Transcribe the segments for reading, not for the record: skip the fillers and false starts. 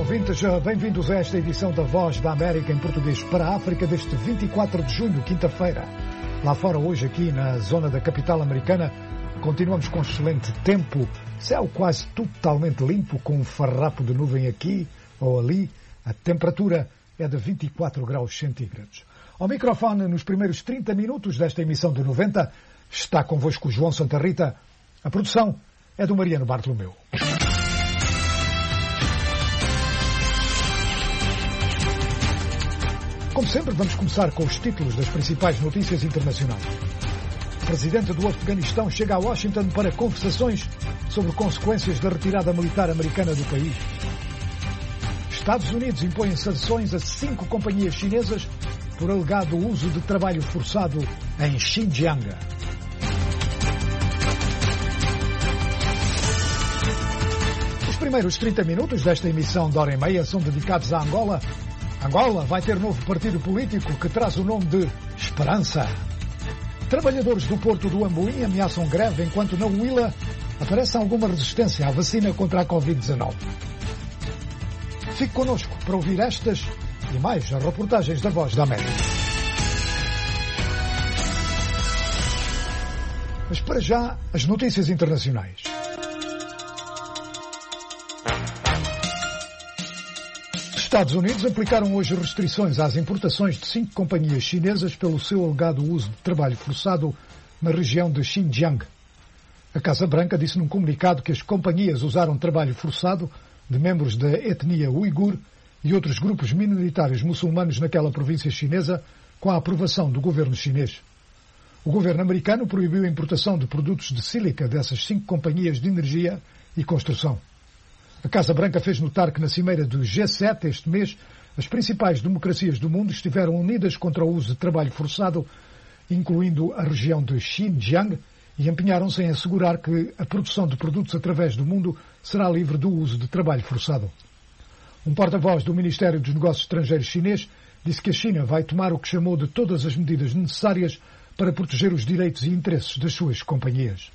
ouvintes, bem-vindos a esta edição da Voz da América em português para a África deste 24 de junho, quinta-feira. Lá fora, hoje, aqui na zona da capital americana, continuamos com excelente tempo, céu quase totalmente limpo, com um farrapo de nuvem aqui ou ali. A temperatura é de 24 graus centígrados. Ao microfone, nos primeiros 30 minutos desta emissão de 90, está convosco o João Santa Rita. A produção é do Mariano Bartolomeu. Como sempre, vamos começar com os títulos das principais notícias internacionais. O presidente do Afeganistão chega a Washington para conversações sobre consequências da retirada militar americana do país. Estados Unidos impõem sanções a 5 companhias chinesas por alegado uso de trabalho forçado em Xinjiang. Os primeiros 30 minutos desta emissão de hora e meia são dedicados a Angola. Angola vai ter novo partido político que traz o nome de Esperança. Trabalhadores do Porto do Amboim ameaçam greve enquanto na Huila aparece alguma resistência à vacina contra a Covid-19. Fique connosco para ouvir estas e mais as reportagens da Voz da América. Mas para já, as notícias internacionais. Estados Unidos aplicaram hoje restrições às importações de 5 companhias chinesas pelo seu alegado uso de trabalho forçado na região de Xinjiang. A Casa Branca disse num comunicado que as companhias usaram trabalho forçado de membros da etnia uigur e outros grupos minoritários muçulmanos naquela província chinesa com a aprovação do governo chinês. O governo americano proibiu a importação de produtos de sílica dessas 5 companhias de energia e construção. A Casa Branca fez notar que na cimeira do G7 este mês, as principais democracias do mundo estiveram unidas contra o uso de trabalho forçado, incluindo a região de Xinjiang, e empenharam-se em assegurar que a produção de produtos através do mundo será livre do uso de trabalho forçado. Um porta-voz do Ministério dos Negócios Estrangeiros chinês disse que a China vai tomar o que chamou de todas as medidas necessárias para proteger os direitos e interesses das suas companhias.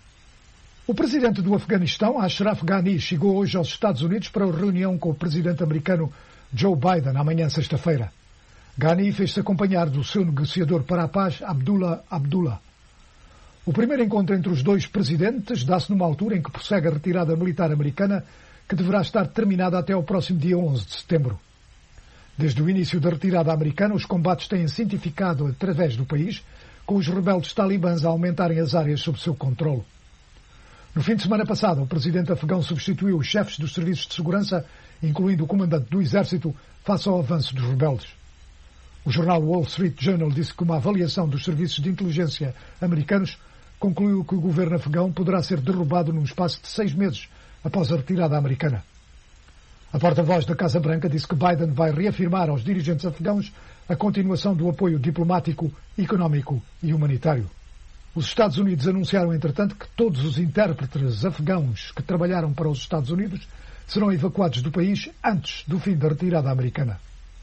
O presidente do Afeganistão, Ashraf Ghani, chegou hoje aos Estados Unidos para uma reunião com o presidente americano Joe Biden, amanhã sexta-feira. Ghani fez-se acompanhar do seu negociador para a paz, Abdullah Abdullah. O primeiro encontro entre os dois presidentes dá-se numa altura em que prossegue a retirada militar americana, que deverá estar terminada até o próximo dia 11 de setembro. Desde o início da retirada americana, os combates têm se intensificado através do país, com os rebeldes talibãs a aumentarem as áreas sob seu controle. No fim de semana passado, o presidente afegão substituiu os chefes dos serviços de segurança, incluindo o comandante do exército, face ao avanço dos rebeldes. O jornal Wall Street Journal disse que uma avaliação dos serviços de inteligência americanos concluiu que o governo afegão poderá ser derrubado num espaço de 6 meses após a retirada americana. A porta-voz da Casa Branca disse que Biden vai reafirmar aos dirigentes afegãos a continuação do apoio diplomático, económico e humanitário. Os Estados Unidos anunciaram, entretanto, que todos os intérpretes afegãos que trabalharam para os Estados Unidos serão evacuados do país antes do fim da retirada americana.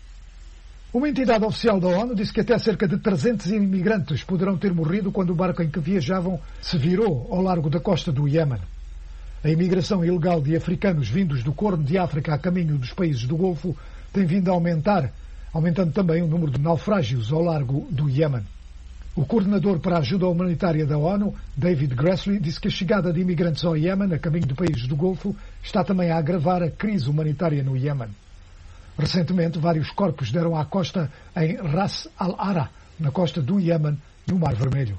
Uma entidade oficial da ONU disse que até cerca de 300 imigrantes poderão ter morrido quando o barco em que viajavam se virou ao largo da costa do Iémen. A imigração ilegal de africanos vindos do Corno de África a caminho dos países do Golfo tem vindo a aumentar, aumentando também o número de naufrágios ao largo do Iémen. O coordenador para a ajuda humanitária da ONU, David Grassley, disse que a chegada de imigrantes ao Iémen, a caminho de países do Golfo, está também a agravar a crise humanitária no Iémen. Recentemente, vários corpos deram à costa em Ras al-Ara, na costa do Iémen, no Mar Vermelho.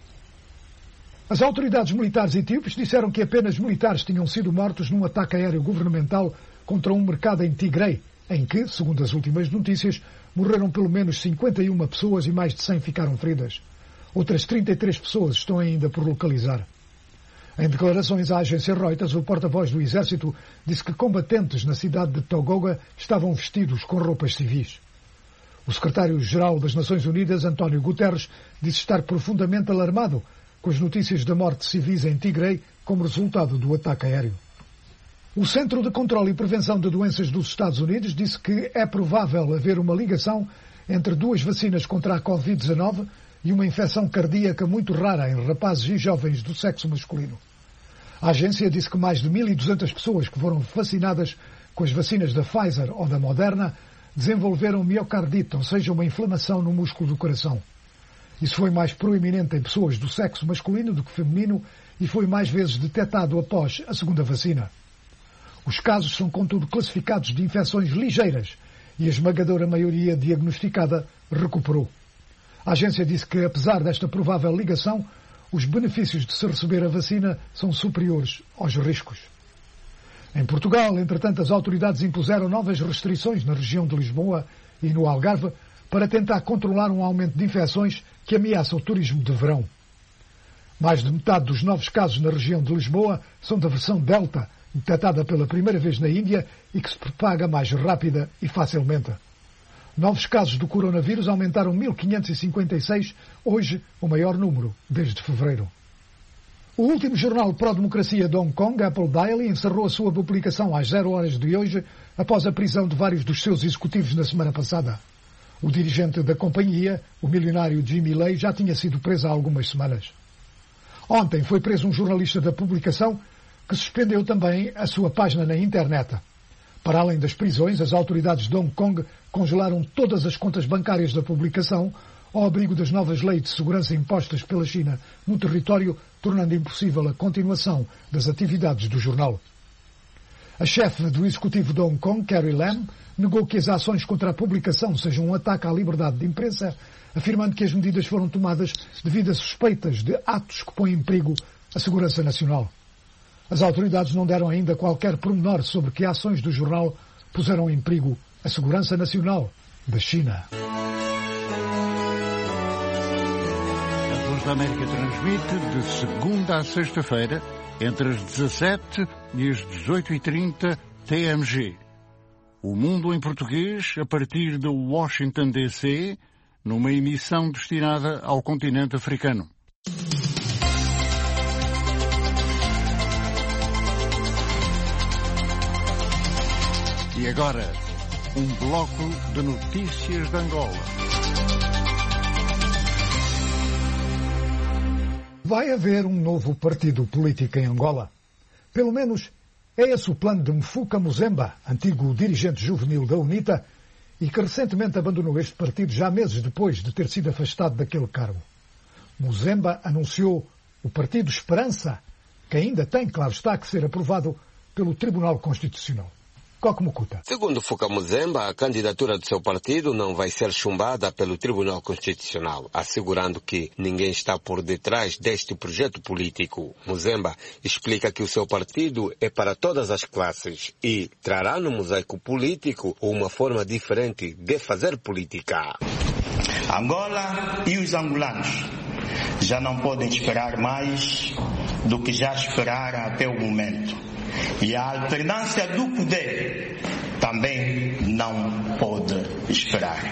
As autoridades militares etíopes disseram que apenas militares tinham sido mortos num ataque aéreo governamental contra um mercado em Tigray, em que, segundo as últimas notícias, morreram pelo menos 51 pessoas e mais de 100 ficaram feridas. Outras 33 pessoas estão ainda por localizar. Em declarações à agência Reuters, o porta-voz do Exército disse que combatentes na cidade de Togoga estavam vestidos com roupas civis. O secretário-geral das Nações Unidas, António Guterres, disse estar profundamente alarmado com as notícias da morte de civis em Tigray como resultado do ataque aéreo. O Centro de Controlo e Prevenção de Doenças dos Estados Unidos disse que é provável haver uma ligação entre 2 vacinas contra a Covid-19 e uma infecção cardíaca muito rara em rapazes e jovens do sexo masculino. A agência disse que mais de 1.200 pessoas que foram vacinadas com as vacinas da Pfizer ou da Moderna, desenvolveram miocardite, ou seja, uma inflamação no músculo do coração. Isso foi mais proeminente em pessoas do sexo masculino do que feminino e foi mais vezes detectado após a segunda vacina. Os casos são, contudo, classificados de infecções ligeiras e a esmagadora maioria diagnosticada recuperou. A agência disse que, apesar desta provável ligação, os benefícios de se receber a vacina são superiores aos riscos. Em Portugal, entretanto, as autoridades impuseram novas restrições na região de Lisboa e no Algarve para tentar controlar um aumento de infecções que ameaça o turismo de verão. Mais de metade dos novos casos na região de Lisboa são da versão Delta, detectada pela primeira vez na Índia e que se propaga mais rápida e facilmente. Novos casos do coronavírus aumentaram 1.556, hoje o maior número desde fevereiro. O último jornal pró-democracia de Hong Kong, Apple Daily, encerrou a sua publicação às 0 horas de hoje, após a prisão de vários dos seus executivos na semana passada. O dirigente da companhia, o milionário Jimmy Lai, já tinha sido preso há algumas semanas. Ontem foi preso um jornalista da publicação que suspendeu também a sua página na internet. Para além das prisões, as autoridades de Hong Kong congelaram todas as contas bancárias da publicação ao abrigo das novas leis de segurança impostas pela China no território, tornando impossível a continuação das atividades do jornal. A chefe do executivo de Hong Kong, Carrie Lam, negou que as ações contra a publicação sejam um ataque à liberdade de imprensa, afirmando que as medidas foram tomadas devido a suspeitas de atos que põem em perigo a segurança nacional. As autoridades não deram ainda qualquer pormenor sobre que ações do jornal puseram em perigo a segurança nacional da China. A Voz da América transmite de segunda a sexta-feira, entre as 17 e as 18h30 TMG. O Mundo em Português, a partir de Washington, D.C., numa emissão destinada ao continente africano. E agora, um bloco de notícias de Angola. Vai haver um novo partido político em Angola. Pelo menos é esse o plano de Mfuka Muzemba, antigo dirigente juvenil da UNITA, e que recentemente abandonou este partido já meses depois de ter sido afastado daquele cargo. Muzemba anunciou o Partido Esperança, que ainda tem, claro está, que ser aprovado pelo Tribunal Constitucional. Coque Mukuta. Segundo Mfuka Muzemba, a candidatura do seu partido não vai ser chumbada pelo Tribunal Constitucional, assegurando que ninguém está por detrás deste projeto político. Muzemba explica que o seu partido é para todas as classes e trará no mosaico político uma forma diferente de fazer política. Angola e os angolanos já não podem esperar mais do que já esperaram até o momento. E a alternância do poder também não pode esperar.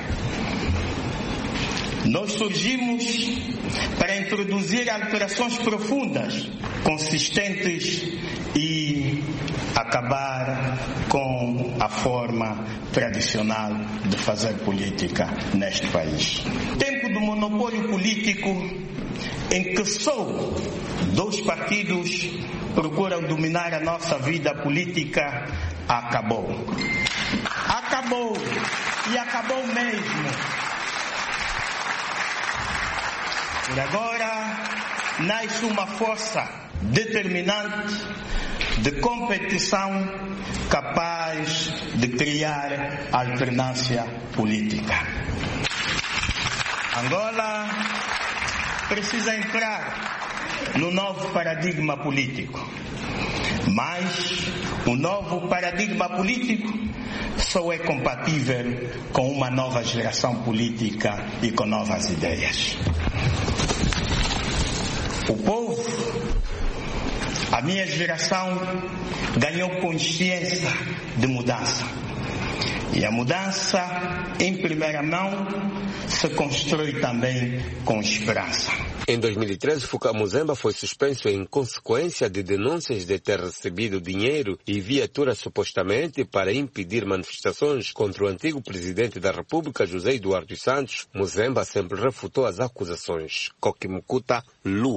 Nós surgimos para introduzir alterações profundas, consistentes e acabar com a forma tradicional de fazer política neste país. Tempo do monopólio político em que só dois partidos procuram dominar a nossa vida política acabou. Acabou. E acabou mesmo. Por agora, nasce uma força determinante de competição capaz de criar alternância política. Angola precisa entrar no novo paradigma político. Mas o novo paradigma político só é compatível com uma nova geração política e com novas ideias. O povo, a minha geração, ganhou consciência de mudança. E a mudança, em primeira mão, se constrói também com esperança. Em 2013, Mfuka Muzemba foi suspenso em consequência de denúncias de ter recebido dinheiro e viaturas supostamente para impedir manifestações contra o antigo presidente da República, José Eduardo Santos. Muzemba sempre refutou as acusações. Coque Mukuta,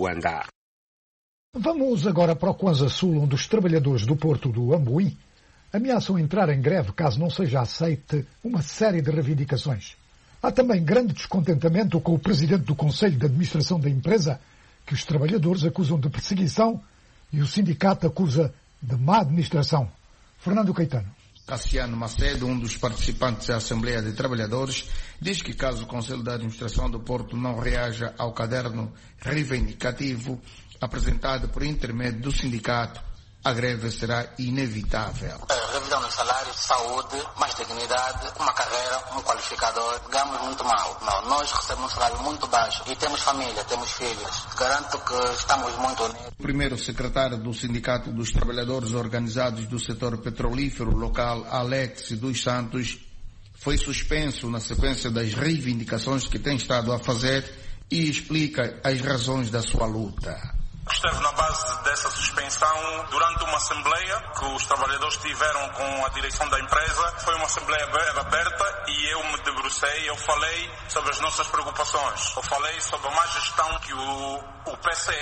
Luanda. Vamos agora para o Kwanza Sul, onde os trabalhadores do porto do Ambuí ameaçam entrar em greve caso não seja aceite uma série de reivindicações. Há também grande descontentamento com o presidente do Conselho de Administração da empresa, que os trabalhadores acusam de perseguição e o sindicato acusa de má administração. Fernando Caetano. Cassiano Macedo, um dos participantes da Assembleia de Trabalhadores, diz que caso o Conselho de Administração do Porto não reaja ao caderno reivindicativo apresentado por intermédio do sindicato, a greve será inevitável. Revisão dos salários, saúde, mais dignidade, uma carreira, um qualificador. Ganhamos muito mal. Não, nós recebemos um salário muito baixo e temos família, temos filhos. Garanto que estamos muito unidos. O primeiro secretário do Sindicato dos Trabalhadores Organizados do Setor Petrolífero Local, Alex dos Santos, foi suspenso na sequência das reivindicações que tem estado a fazer e explica as razões da sua luta. Esteve na base dessa suspensão durante uma assembleia que os trabalhadores tiveram com a direção da empresa. Foi uma assembleia aberta e eu me debrucei, eu falei sobre as nossas preocupações. Eu falei sobre a má gestão que o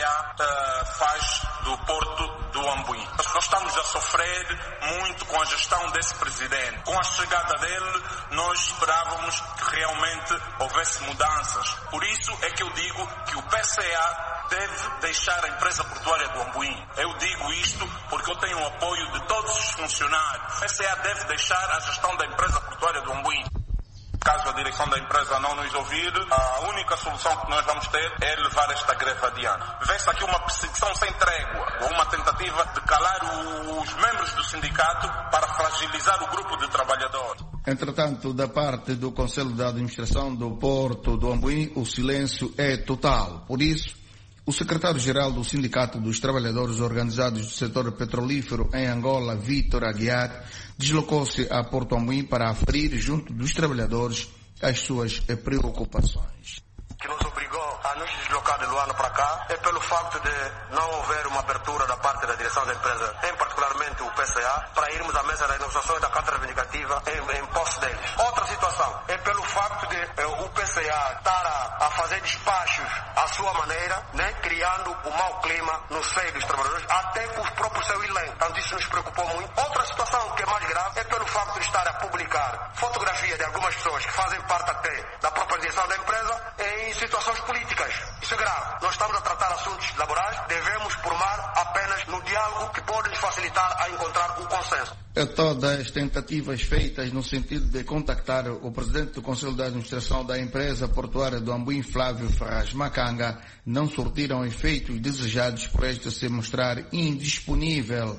PCA faz do Porto do Ambuim. Nós estamos a sofrer muito com a gestão desse presidente. Com a chegada dele, nós esperávamos que realmente houvesse mudanças. Por isso é que eu digo que o PCA deve deixar a empresa portuária do Ambuim. Eu digo isto porque eu tenho o apoio de todos os funcionários. A PCA deve deixar a gestão da empresa portuária do Ambuim. Caso a direção da empresa não nos ouvir, a única solução que nós vamos ter é levar esta greve adiante. Vê-se aqui uma perseguição sem trégua, ou uma tentativa de calar os membros do sindicato para fragilizar o grupo de trabalhadores. Entretanto, da parte do Conselho de Administração do Porto do Ambuim, o silêncio é total. Por isso, o secretário-geral do Sindicato dos Trabalhadores Organizados do Setor Petrolífero em Angola, Vítor Aguiar, deslocou-se a Porto Ambuim para aferir junto dos trabalhadores as suas preocupações. Que nos obrigou a nos deslocar de Luanda para cá é pelo facto de não haver uma abertura da parte da direção da empresa, em particularmente o PCA, para irmos à mesa das negociações da carta reivindicativa em posse deles. Outra situação é pelo facto de o PCA estar a fazer despachos à sua maneira, né, criando um mau clima no seio dos trabalhadores, até com os próprios seus elencos. Então isso nos preocupou muito. Outra situação que é mais grave é pelo facto de estar a publicar fotografia de algumas pessoas que fazem parte até da própria direção da empresa em situações políticas. Isso é grave. Nós estamos a tratar assuntos laborais, devemos formar apenas no diálogo que pode nos facilitar a encontrar um consenso. Todas as tentativas feitas no sentido de contactar o presidente do Conselho de Administração da empresa portuária do Ambuim, Flávio Ferraz Macanga, não surtiram efeitos desejados por este se mostrar indisponível.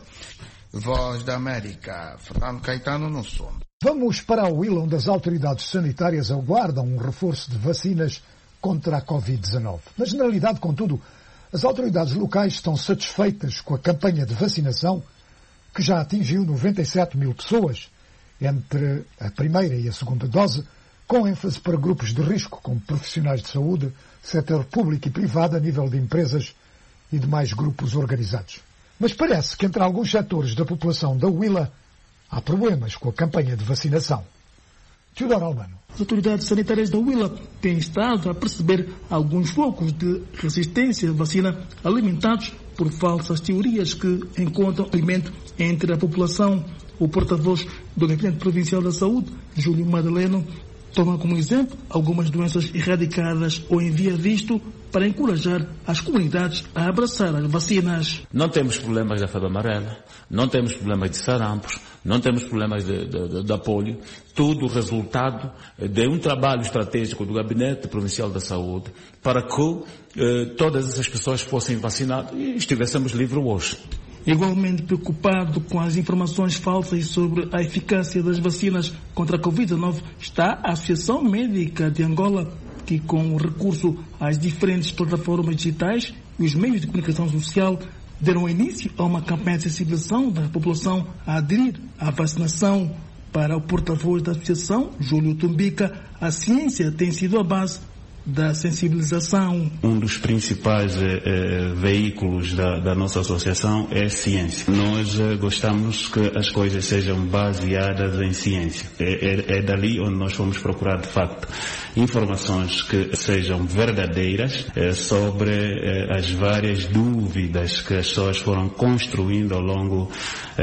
Voz da América, Fernando Caetano no som. Vamos para a Huila, onde as autoridades sanitárias aguardam um reforço de vacinas contra a Covid-19. Na generalidade, contudo, as autoridades locais estão satisfeitas com a campanha de vacinação, que já atingiu 97 mil pessoas entre a primeira e a segunda dose, com ênfase para grupos de risco, como profissionais de saúde, setor público e privado, a nível de empresas e demais grupos organizados. Mas parece que entre alguns setores da população da Huila há problemas com a campanha de vacinação. Teodoro Albano. As autoridades sanitárias da Huila têm estado a perceber alguns focos de resistência à vacina alimentados por falsas teorias que encontram alimento entre a população. O porta-voz do Gabinete Provincial da Saúde, Júlio Madaleno, toma como exemplo algumas doenças erradicadas ou em via visto para encorajar as comunidades a abraçar as vacinas. Não temos problemas da febre amarela, não temos problemas de sarampos, não temos problemas de polio, tudo resultado de um trabalho estratégico do Gabinete Provincial da Saúde para que todas essas pessoas fossem vacinadas e estivéssemos livres hoje. Igualmente preocupado com as informações falsas sobre a eficácia das vacinas contra a Covid-19 está a Associação Médica de Angola, que com o recurso às diferentes plataformas digitais e os meios de comunicação social deram início a uma campanha de sensibilização da população a aderir à vacinação. Para o porta-voz da associação, Júlio Tumbica, a ciência tem sido a base da sensibilização. Um dos principais veículos da nossa associação é a ciência. Nós gostamos que as coisas sejam baseadas em ciência. É dali onde nós vamos procurar, de facto, informações que sejam verdadeiras sobre as várias dúvidas que as pessoas foram construindo ao longo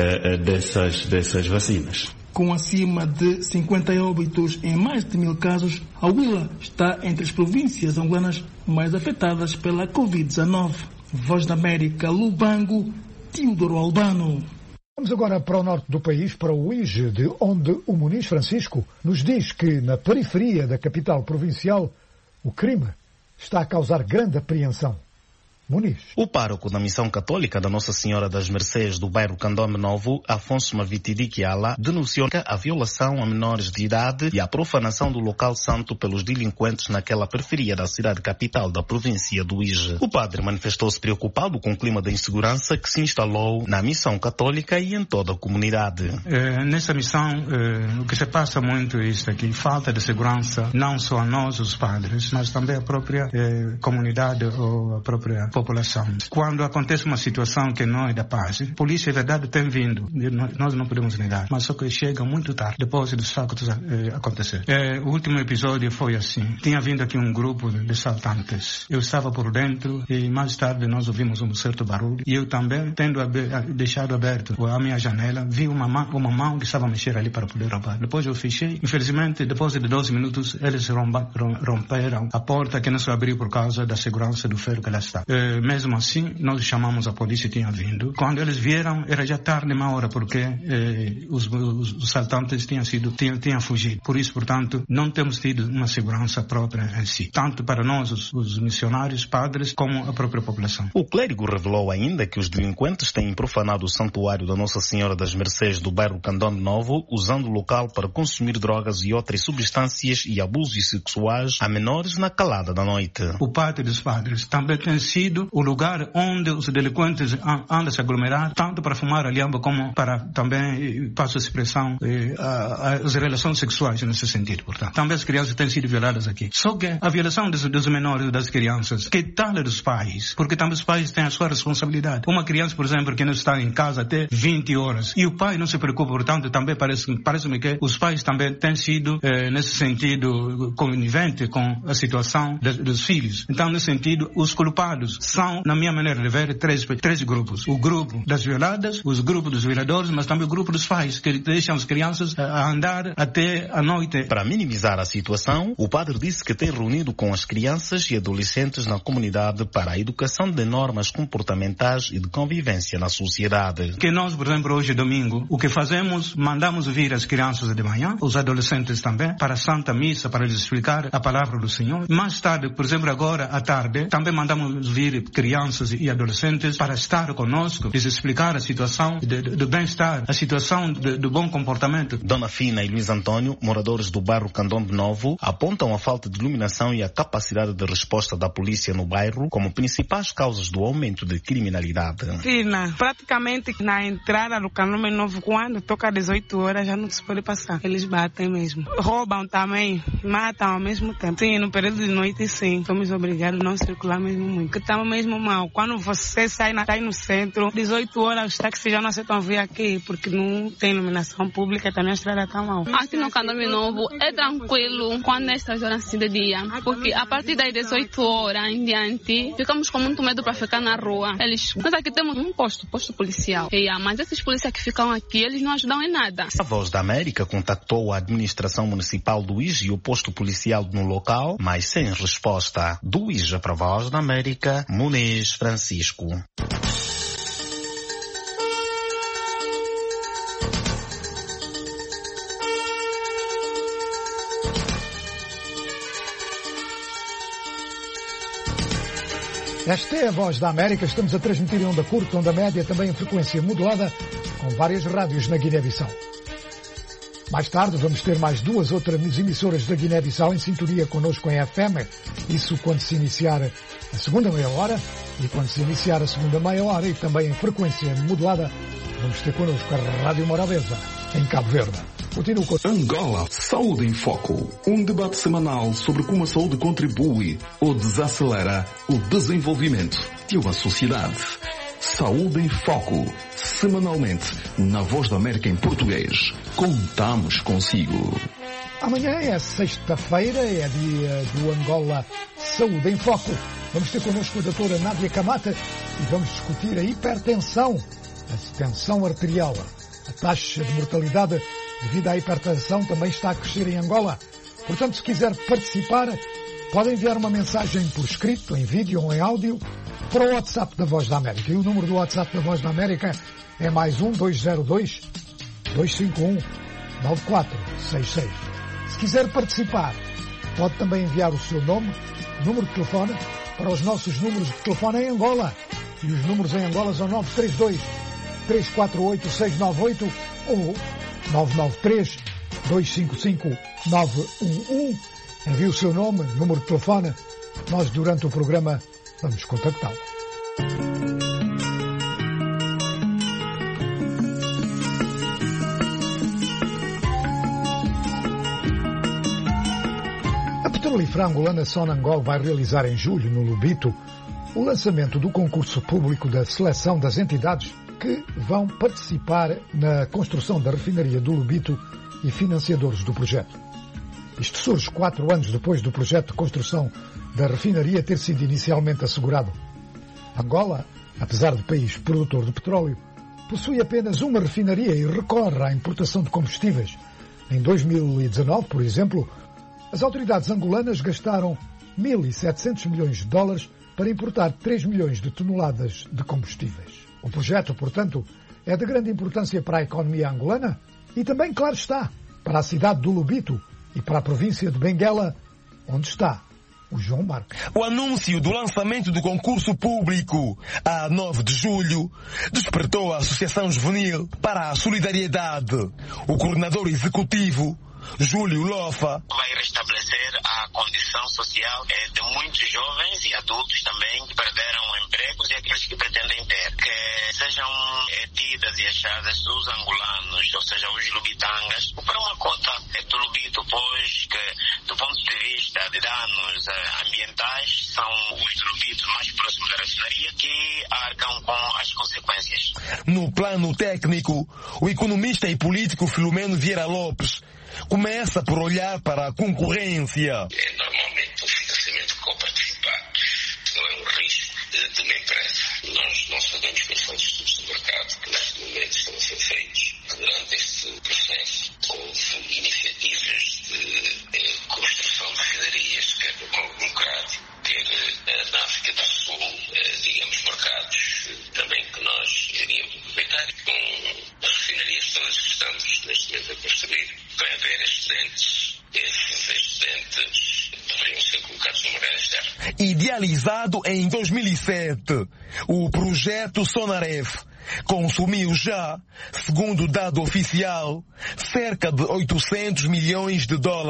dessas vacinas. Com acima de 50 óbitos em mais de 1.000 casos, a Huila está entre as províncias angolanas mais afetadas pela Covid-19. Voz da América, Lubango, Teodoro Albano. Vamos agora para o norte do país, para o Uíge, de onde o Muniz Francisco nos diz que na periferia da capital provincial o crime está a causar grande apreensão. Muniz. O pároco da Missão Católica da Nossa Senhora das Mercês do bairro Candombe Novo, Afonso Mavitidi Kiala, denunciou a violação a menores de idade e a profanação do local santo pelos delinquentes naquela periferia da cidade capital da província do Uíge. O padre manifestou-se preocupado com o clima de insegurança que se instalou na Missão Católica e em toda a comunidade. Nessa missão, o que se passa muito é isto aqui, falta de segurança, não só a nós, os padres, mas também a própria comunidade ou a própria população. Quando acontece uma situação que não é da paz, a polícia, é verdade, tem vindo, nós não podemos negar, mas só que chega muito tarde, depois dos factos acontecer. O último episódio foi assim, tinha vindo aqui um grupo de assaltantes, eu estava por dentro e mais tarde nós ouvimos um certo barulho e eu também, tendo deixado aberto a minha janela, vi uma mão que estava a mexer ali para poder roubar. Depois eu fechei, infelizmente, depois de 12 minutos, eles romperam a porta que não se abriu por causa da segurança do ferro que lá está. Mesmo assim, nós chamamos a polícia, tinha vindo. Quando eles vieram, era já tarde, uma hora, porque os assaltantes tinham fugido. Por isso, portanto, não temos tido uma segurança própria em si, tanto para nós, os missionários, padres, como a própria população. O clérigo revelou ainda que os delinquentes têm profanado o santuário da Nossa Senhora das Mercês do bairro Candombe Novo, usando o local para consumir drogas e outras substâncias e abusos sexuais a menores na calada da noite. O pátio dos padres também tem sido o lugar onde os delinquentes andam a se aglomerar, tanto para fumar a liamba como para também, passo a expressão, as relações sexuais nesse sentido, portanto. Também as crianças têm sido violadas aqui. Só que a violação dos menores, das crianças, que tal é dos pais? Porque também os pais têm a sua responsabilidade. Uma criança, por exemplo, que não está em casa até 20 horas e o pai não se preocupa, portanto, também parece-me que os pais também têm sido, nesse sentido, coniventes com a situação dos filhos. Então, nesse sentido, os culpados são, na minha maneira de ver, três grupos. O grupo das violadas, os grupos dos violadores, mas também o grupo dos pais, que deixam as crianças a andar até a noite. Para minimizar a situação, o padre disse que tem reunido com as crianças e adolescentes na comunidade para a educação de normas comportamentais e de convivência na sociedade. Que nós, por exemplo, hoje domingo, o que fazemos, mandamos vir as crianças de manhã, os adolescentes também, para a Santa Missa, para lhes explicar a palavra do Senhor. Mais tarde, por exemplo, agora à tarde, também mandamos vir crianças e adolescentes para estar conosco, lhes explicar a situação do bem-estar, a situação do bom comportamento. Dona Fina e Luiz Antônio, moradores do bairro Candombe Novo, apontam a falta de iluminação e a capacidade de resposta da polícia no bairro como principais causas do aumento de criminalidade. Fina, praticamente na entrada do Candombe Novo, quando toca 18 horas, já não se pode passar. Eles batem mesmo. Roubam também, matam ao mesmo tempo. Sim, no período de noite, sim. Somos obrigados a não circular mesmo muito. Porque estamos mesmo mal. Quando você sai no centro, 18 horas, os táxis já não aceitam vir aqui, porque não tem iluminação pública e também a estrada está mal. Aqui no Candombe Novo é tranquilo quando nestas horas assim de dia, porque a partir das 18 horas em diante, ficamos com muito medo para ficar na rua. Nós aqui temos um posto policial. Mas esses policiais que ficam aqui, eles não ajudam em nada. A Voz da América contactou a administração municipal do Uíge e o posto policial no local, mas sem resposta. Do Uíge para a Voz da América, Muniz Francisco. Esta é a Voz da América. Estamos a transmitir em onda curta, onda média, também em frequência modulada, com várias rádios na Guiné-Bissau. Mais tarde vamos ter mais duas outras emissoras da Guiné-Bissau em sintonia connosco em FM. Isso quando se iniciar a segunda meia-hora e quando se iniciar a segunda meia-hora e também em frequência modulada, vamos ter connosco a Rádio Morabeza, em Cabo Verde. Continua com Angola, Saúde em Foco. Um debate semanal sobre como a saúde contribui ou desacelera o desenvolvimento de uma sociedade. Saúde em Foco. Semanalmente, na Voz da América em português. Contamos consigo. Amanhã é sexta-feira, é dia do Angola Saúde em Foco. Vamos ter connosco a doutora Nádia Camata e vamos discutir a hipertensão, a tensão arterial. A taxa de mortalidade devido à hipertensão também está a crescer em Angola. Portanto, se quiser participar, pode enviar uma mensagem por escrito, em vídeo ou em áudio, para o WhatsApp da Voz da América. E o número do WhatsApp da Voz da América é +1 202 251 9466. Se quiser participar, pode também enviar o seu nome, número de telefone, para os nossos números de telefone em Angola. E os números em Angola são 932 348 698 ou 993 255 911. Envie o seu nome, número de telefone. Nós, durante o programa, vamos contactá-lo. A petrolífera angolana Sonangol vai realizar em julho, no Lubito, o lançamento do concurso público da seleção das entidades que vão participar na construção da refinaria do Lubito e financiadores do projeto. Isto surge 4 anos depois do projeto de construção da refinaria ter sido inicialmente assegurado. Angola, apesar de país produtor de petróleo, possui apenas uma refinaria e recorre à importação de combustíveis. Em 2019, por exemplo, as autoridades angolanas gastaram $1.700 milhões para importar 3 milhões de toneladas de combustíveis. O projeto, portanto, é de grande importância para a economia angolana e também, claro está, para a cidade do Lubito e para a província de Benguela, onde está o João Marcos. O anúncio do lançamento do concurso público a 9 de julho despertou a Associação Juvenil para a Solidariedade. O coordenador executivo, Júlio Lofa, vai restabelecer a condição social de muitos jovens e adultos também que perderam empregos e aqueles que pretendem ter, que sejam tidas e achadas os angolanos, ou seja, os lubitangas, para uma cota do Lubito, pois que, do ponto de vista de danos ambientais, são os lubitos mais próximos da refinaria que arcam com as consequências. No plano técnico, o economista e político Filomeno Vieira Lopes começa por olhar para a concorrência. É normalmente um financiamento coparticipado, não é um risco de uma empresa. Nós não sabemos quais são os estudos de mercado que neste momento estão a ser feitos. Durante este processo houve iniciativas de construção de refinarias, quer no Congo Democrático, quer na África do Sul, digamos, mercados também que nós iríamos aproveitar. Com as refinarias todas que estamos neste momento a construir, vai haver excedentes. Esses excedentes deveriam ser colocados no mercado externo. Idealizado em 2007, o projeto Sonaref consumiu já, segundo o dado oficial, cerca de $800 milhões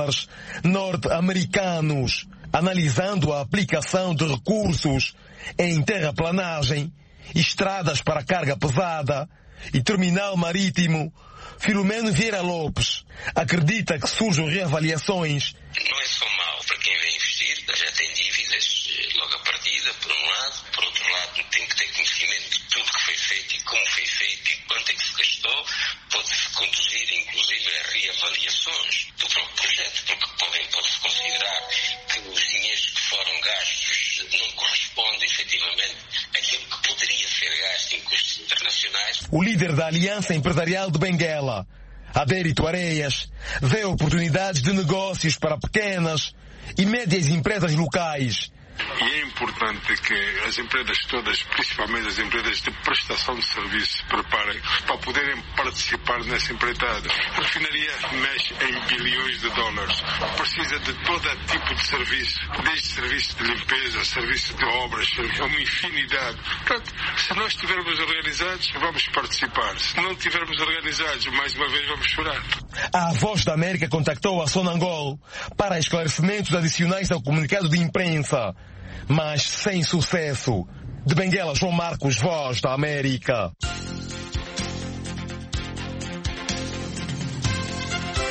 norte-americanos, analisando a aplicação de recursos em terraplanagem, estradas para carga pesada e terminal marítimo. Filomeno Vieira Lopes acredita que surjam reavaliações. Não é só mau para quem vem investir, já tem dívidas logo à partida, por um lado. Por outro lado, tem que ter conhecimento de tudo que foi feito e como foi feito e quanto é que se gastou. Pode-se conduzir, inclusive, a reavaliações do próprio projeto, porque pode-se considerar que os dinheiros que foram gastos não correspondem, efetivamente, àquilo que poderia ser gasto em custos internacionais. O líder da Aliança Empresarial de Benguela, Adérito Areias, vê oportunidades de negócios para pequenas e médias empresas locais. E é importante que as empresas todas, principalmente as empresas de prestação de serviços, se preparem para poderem participar nessa empreitada. A refinaria mexe em bilhões de dólares. Precisa de todo tipo de serviço, desde serviços de limpeza, serviços de obras, uma infinidade. Portanto, se nós estivermos organizados, vamos participar. Se não estivermos organizados, mais uma vez vamos chorar. A Voz da América contactou a Sonangol para esclarecimentos adicionais ao comunicado de imprensa, mas sem sucesso. De Benguela, João Marcos, Voz da América.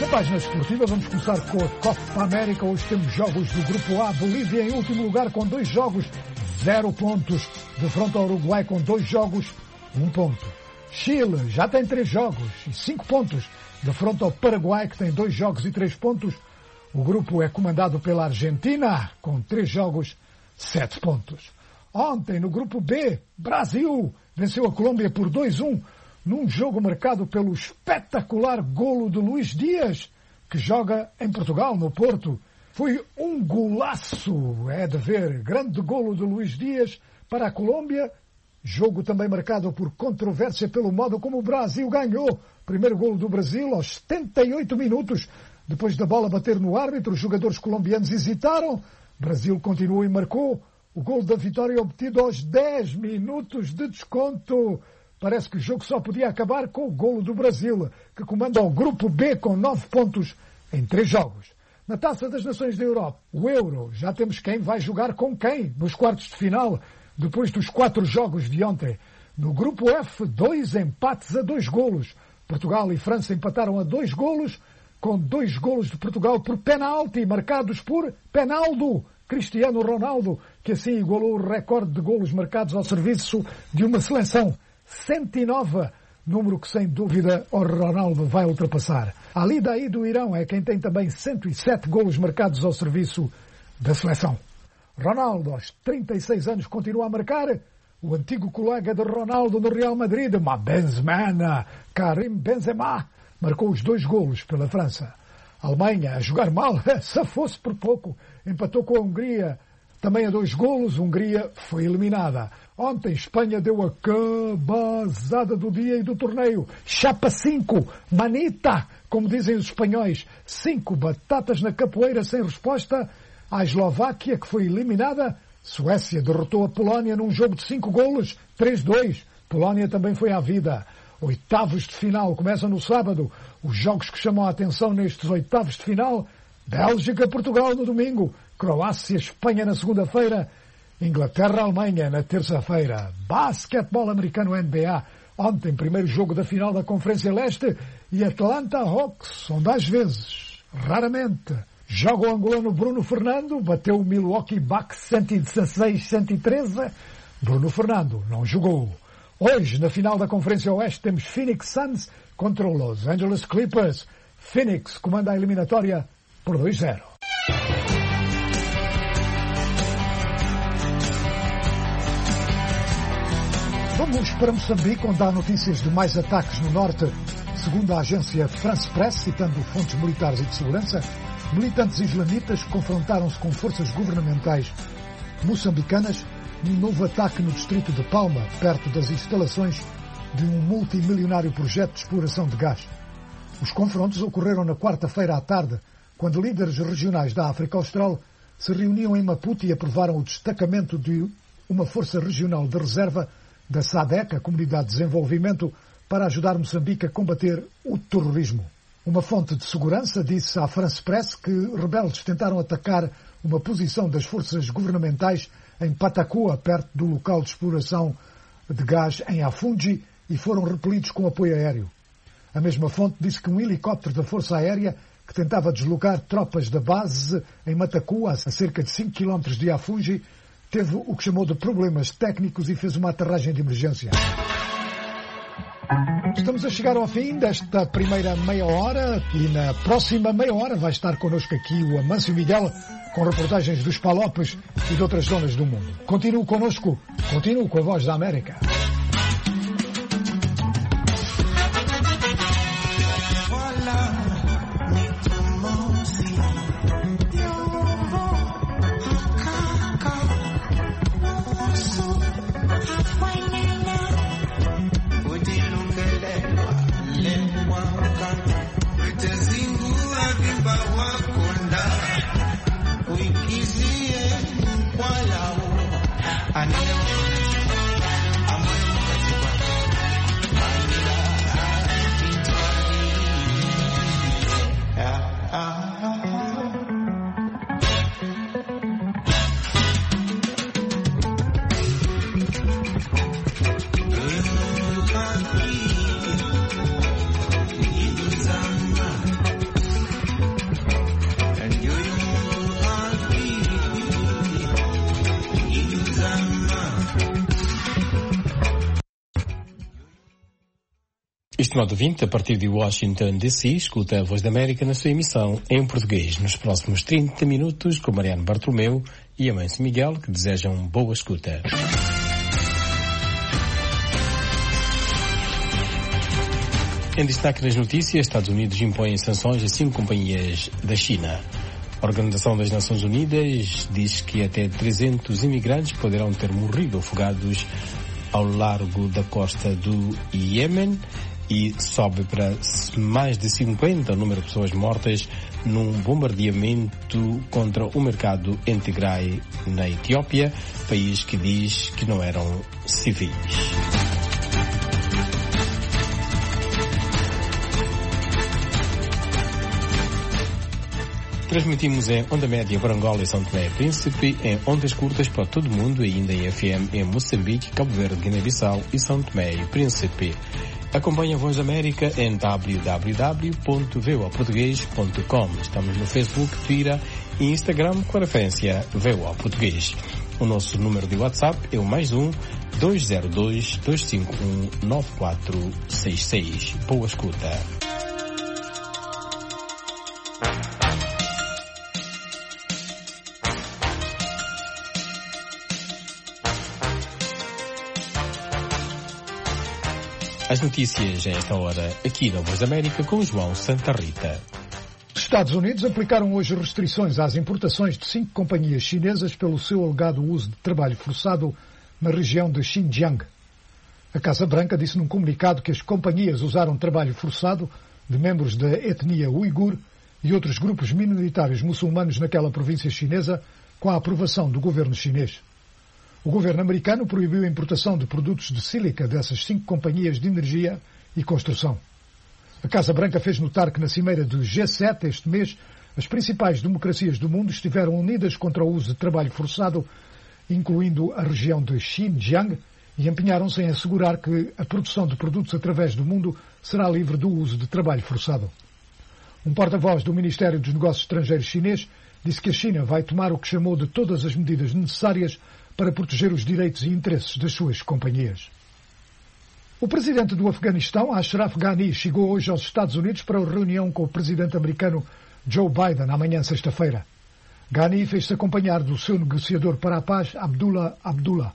página esportiva, vamos começar com a Copa América. Hoje temos jogos do Grupo A. Bolívia em último lugar com 2 jogos, 0 pontos. De frente ao Uruguai com 2 jogos, 1 ponto. Chile já tem 3 jogos e 5 pontos. De frente ao Paraguai, que tem 2 jogos e 3 pontos. O grupo é comandado pela Argentina, com 3 jogos, 7 pontos. Ontem, no Grupo B, Brasil venceu a Colômbia por 2-1, num jogo marcado pelo espetacular golo de Luís Dias, que joga em Portugal, no Porto. Foi um golaço, é de ver. Grande golo de Luís Dias para a Colômbia. Jogo também marcado por controvérsia pelo modo como o Brasil ganhou. Primeiro golo do Brasil aos 78 minutos. Depois da bola bater no árbitro, os jogadores colombianos hesitaram. Brasil continuou e marcou. O golo da vitória obtido aos 10 minutos de desconto. Parece que o jogo só podia acabar com o golo do Brasil, que comanda o Grupo B com 9 pontos em 3 jogos. Na Taça das Nações da Europa, o Euro, já temos quem vai jogar com quem nos quartos de final, depois dos 4 jogos de ontem. No Grupo F, 2 empates a 2 golos. Portugal e França empataram a 2 golos, com 2 golos de Portugal por penalti, marcados por Penaldo, Cristiano Ronaldo, que assim igualou o recorde de golos marcados ao serviço de uma seleção. 109, número que sem dúvida o Ronaldo vai ultrapassar. Ali daí do Irão é quem tem também 107 golos marcados ao serviço da seleção. Ronaldo, aos 36 anos, continua a marcar. O antigo colega de Ronaldo no Real Madrid, Benzema, Karim Benzema, marcou os 2 golos pela França. A Alemanha, a jogar mal, se fosse por pouco, empatou com a Hungria, também a 2 golos. A Hungria foi eliminada. Ontem, Espanha deu a cabazada do dia e do torneio. Chapa 5, manita, como dizem os espanhóis. 5 batatas na capoeira sem resposta. A Eslováquia, que foi eliminada. Suécia derrotou a Polónia num jogo de 5 golos, 3-2. Polónia também foi à vida. Oitavos de final começam no sábado. Os jogos que chamam a atenção nestes oitavos de final: Bélgica-Portugal no domingo, Croácia-Espanha na segunda-feira, Inglaterra-Alemanha na terça-feira. Basquetebol americano NBA. Ontem, primeiro jogo da final da Conferência Leste, e Atlanta Hawks, onde às vezes, raramente, joga o angolano Bruno Fernando, bateu o Milwaukee Bucks 116-113. Bruno Fernando não jogou. Hoje, na final da Conferência Oeste, temos Phoenix Suns contra o Los Angeles Clippers. Phoenix comanda a eliminatória por 2-0. Vamos para Moçambique, onde há notícias de mais ataques no norte. Segundo a agência France Press, citando fontes militares e de segurança, militantes islamitas confrontaram-se com forças governamentais moçambicanas num novo ataque no distrito de Palma, perto das instalações de um multimilionário projeto de exploração de gás. Os confrontos ocorreram na quarta-feira à tarde, quando líderes regionais da África Austral se reuniam em Maputo e aprovaram o destacamento de uma força regional de reserva da SADC, a Comunidade de Desenvolvimento, para ajudar Moçambique a combater o terrorismo. Uma fonte de segurança disse à France Press que rebeldes tentaram atacar uma posição das forças governamentais em Patacoa, perto do local de exploração de gás em Afungi, e foram repelidos com apoio aéreo. A mesma fonte disse que um helicóptero da Força Aérea, que tentava deslocar tropas da base em Matacoa, a cerca de 5 km de Afungi, teve o que chamou de problemas técnicos e fez uma aterragem de emergência. Estamos a chegar ao fim desta primeira meia hora e na próxima meia hora vai estar connosco aqui o Amâncio Miguel com reportagens dos Palopes e de outras zonas do mundo. Continue connosco, continue com a Voz da América. Estimado ouvinte, a partir de Washington DC, escuta a Voz da América na sua emissão em português nos próximos 30 minutos com Mariano Bartolomeu e Amâncio Miguel, que desejam boa escuta. Em destaque nas notícias, Estados Unidos impõem sanções a 5 companhias da China. A Organização das Nações Unidas diz que até 300 imigrantes poderão ter morrido afogados ao largo da costa do Iêmen e sobe para mais de 50 o número de pessoas mortas num bombardeamento contra o mercado em Tigray, na Etiópia, país que diz que não eram civis. Transmitimos em onda média para Angola e São Tomé e Príncipe, em ondas curtas para todo o mundo e ainda em FM em Moçambique, Cabo Verde, Guiné-Bissau e São Tomé e Príncipe. Acompanhe a Voz América em www.voaportugues.com. Estamos no Facebook, Twitter e Instagram com a referência VOA Português. O nosso número de WhatsApp é o +1 202 251 9466. Boa escuta. As notícias a esta hora aqui na Voz da América com João Santa Rita. Os Estados Unidos aplicaram hoje restrições às importações de 5 companhias chinesas pelo seu alegado uso de trabalho forçado na região de Xinjiang. A Casa Branca disse num comunicado que as companhias usaram trabalho forçado de membros da etnia uigur e outros grupos minoritários muçulmanos naquela província chinesa com a aprovação do governo chinês. O governo americano proibiu a importação de produtos de sílica dessas 5 companhias de energia e construção. A Casa Branca fez notar que na cimeira do G7 este mês, as principais democracias do mundo estiveram unidas contra o uso de trabalho forçado, incluindo a região de Xinjiang, e empenharam-se em assegurar que a produção de produtos através do mundo será livre do uso de trabalho forçado. Um porta-voz do Ministério dos Negócios Estrangeiros chinês disse que a China vai tomar o que chamou de todas as medidas necessárias para proteger os direitos e interesses das suas companhias. O presidente do Afeganistão, Ashraf Ghani, chegou hoje aos Estados Unidos para uma reunião com o presidente americano Joe Biden amanhã sexta-feira. Ghani fez-se acompanhar do seu negociador para a paz, Abdullah Abdullah.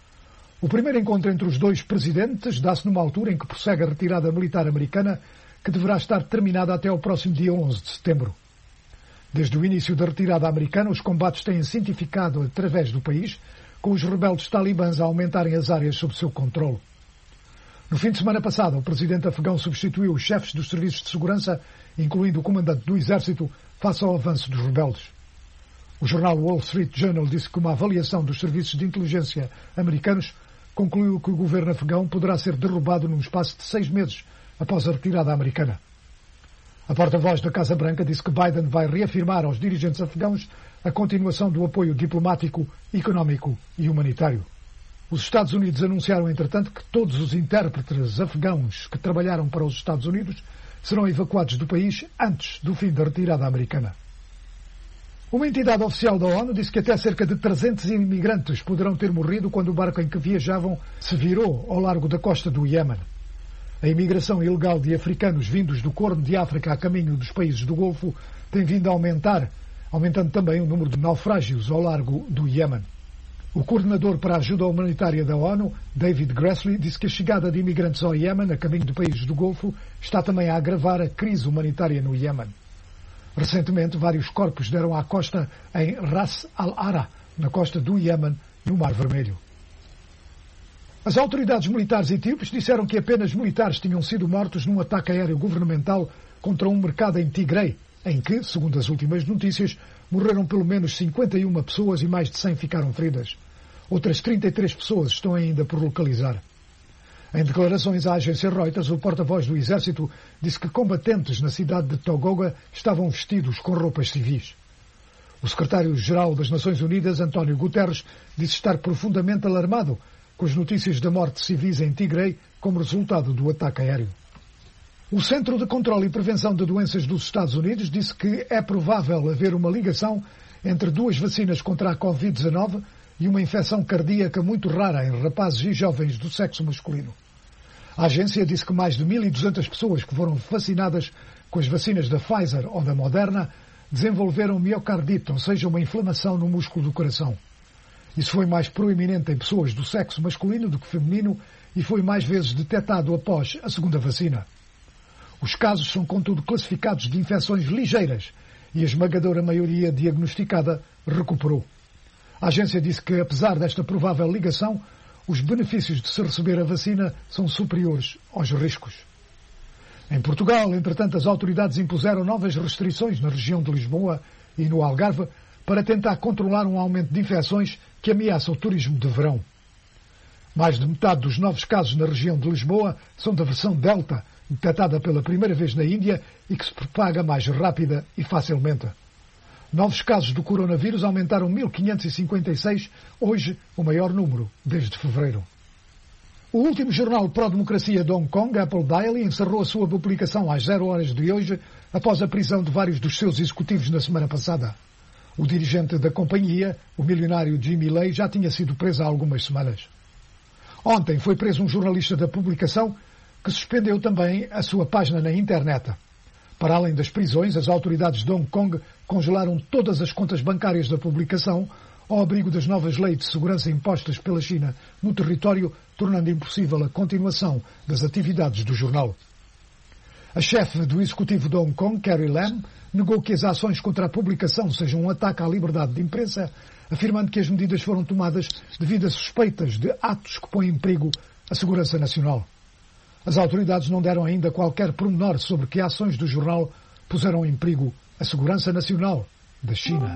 O primeiro encontro entre os dois presidentes dá-se numa altura em que prossegue a retirada militar americana, que deverá estar terminada até ao próximo dia 11 de setembro. Desde o início da retirada americana, os combates têm se intensificado através do país, com os rebeldes talibãs a aumentarem as áreas sob seu controle. No fim de semana passado, o presidente afegão substituiu os chefes dos serviços de segurança, incluindo o comandante do exército, face ao avanço dos rebeldes. O jornal Wall Street Journal disse que uma avaliação dos serviços de inteligência americanos concluiu que o governo afegão poderá ser derrubado num espaço de 6 meses após a retirada americana. A porta-voz da Casa Branca disse que Biden vai reafirmar aos dirigentes afegãos a continuação do apoio diplomático, económico e humanitário. Os Estados Unidos anunciaram, entretanto, que todos os intérpretes afegãos que trabalharam para os Estados Unidos serão evacuados do país antes do fim da retirada americana. Uma entidade oficial da ONU disse que até cerca de 300 imigrantes poderão ter morrido quando o barco em que viajavam se virou ao largo da costa do Iêmen. A imigração ilegal de africanos vindos do Corno de África a caminho dos países do Golfo tem vindo a aumentar, aumentando também o número de naufrágios ao largo do Iêmen. O coordenador para a ajuda humanitária da ONU, David Grassley, disse que a chegada de imigrantes ao Iêmen a caminho de países do Golfo está também a agravar a crise humanitária no Iêmen. Recentemente, vários corpos deram à costa em Ras al-Ara, na costa do Iêmen, no Mar Vermelho. As autoridades militares etíopes disseram que apenas militares tinham sido mortos num ataque aéreo governamental contra um mercado em Tigray, em que, segundo as últimas notícias, morreram pelo menos 51 pessoas e mais de 100 ficaram feridas. Outras 33 pessoas estão ainda por localizar. Em declarações à agência Reuters, o porta-voz do Exército disse que combatentes na cidade de Togoga estavam vestidos com roupas civis. O secretário-geral das Nações Unidas, António Guterres, disse estar profundamente alarmado com as notícias da morte de civis em Tigray como resultado do ataque aéreo. O Centro de Controlo e Prevenção de Doenças dos Estados Unidos disse que é provável haver uma ligação entre 2 vacinas contra a Covid-19 e uma infecção cardíaca muito rara em rapazes e jovens do sexo masculino. A agência disse que mais de 1.200 pessoas que foram vacinadas com as vacinas da Pfizer ou da Moderna desenvolveram miocardite, ou seja, uma inflamação no músculo do coração. Isso foi mais proeminente em pessoas do sexo masculino do que feminino e foi mais vezes detectado após a segunda vacina. Os casos são, contudo, classificados de infecções ligeiras e a esmagadora maioria diagnosticada recuperou. A agência disse que, apesar desta provável ligação, os benefícios de se receber a vacina são superiores aos riscos. Em Portugal, entretanto, as autoridades impuseram novas restrições na região de Lisboa e no Algarve para tentar controlar um aumento de infecções que ameaça o turismo de verão. Mais de metade dos novos casos na região de Lisboa são da versão Delta, detectada pela primeira vez na Índia e que se propaga mais rápida e facilmente. Novos casos do coronavírus aumentaram 1.556, hoje o maior número desde fevereiro. O último jornal pró-democracia de Hong Kong, Apple Daily, encerrou a sua publicação às 0 horas de hoje, após a prisão de vários dos seus executivos na semana passada. O dirigente da companhia, o milionário Jimmy Lai, já tinha sido preso há algumas semanas. Ontem foi preso um jornalista da publicação que suspendeu também a sua página na internet. Para além das prisões, as autoridades de Hong Kong congelaram todas as contas bancárias da publicação ao abrigo das novas leis de segurança impostas pela China no território, tornando impossível a continuação das atividades do jornal. A chefe do executivo de Hong Kong, Carrie Lam, negou que as ações contra a publicação sejam um ataque à liberdade de imprensa, afirmando que as medidas foram tomadas devido a suspeitas de atos que põem em perigo a segurança nacional. As autoridades não deram ainda qualquer pormenor sobre que ações do jornal puseram em perigo a segurança nacional da China.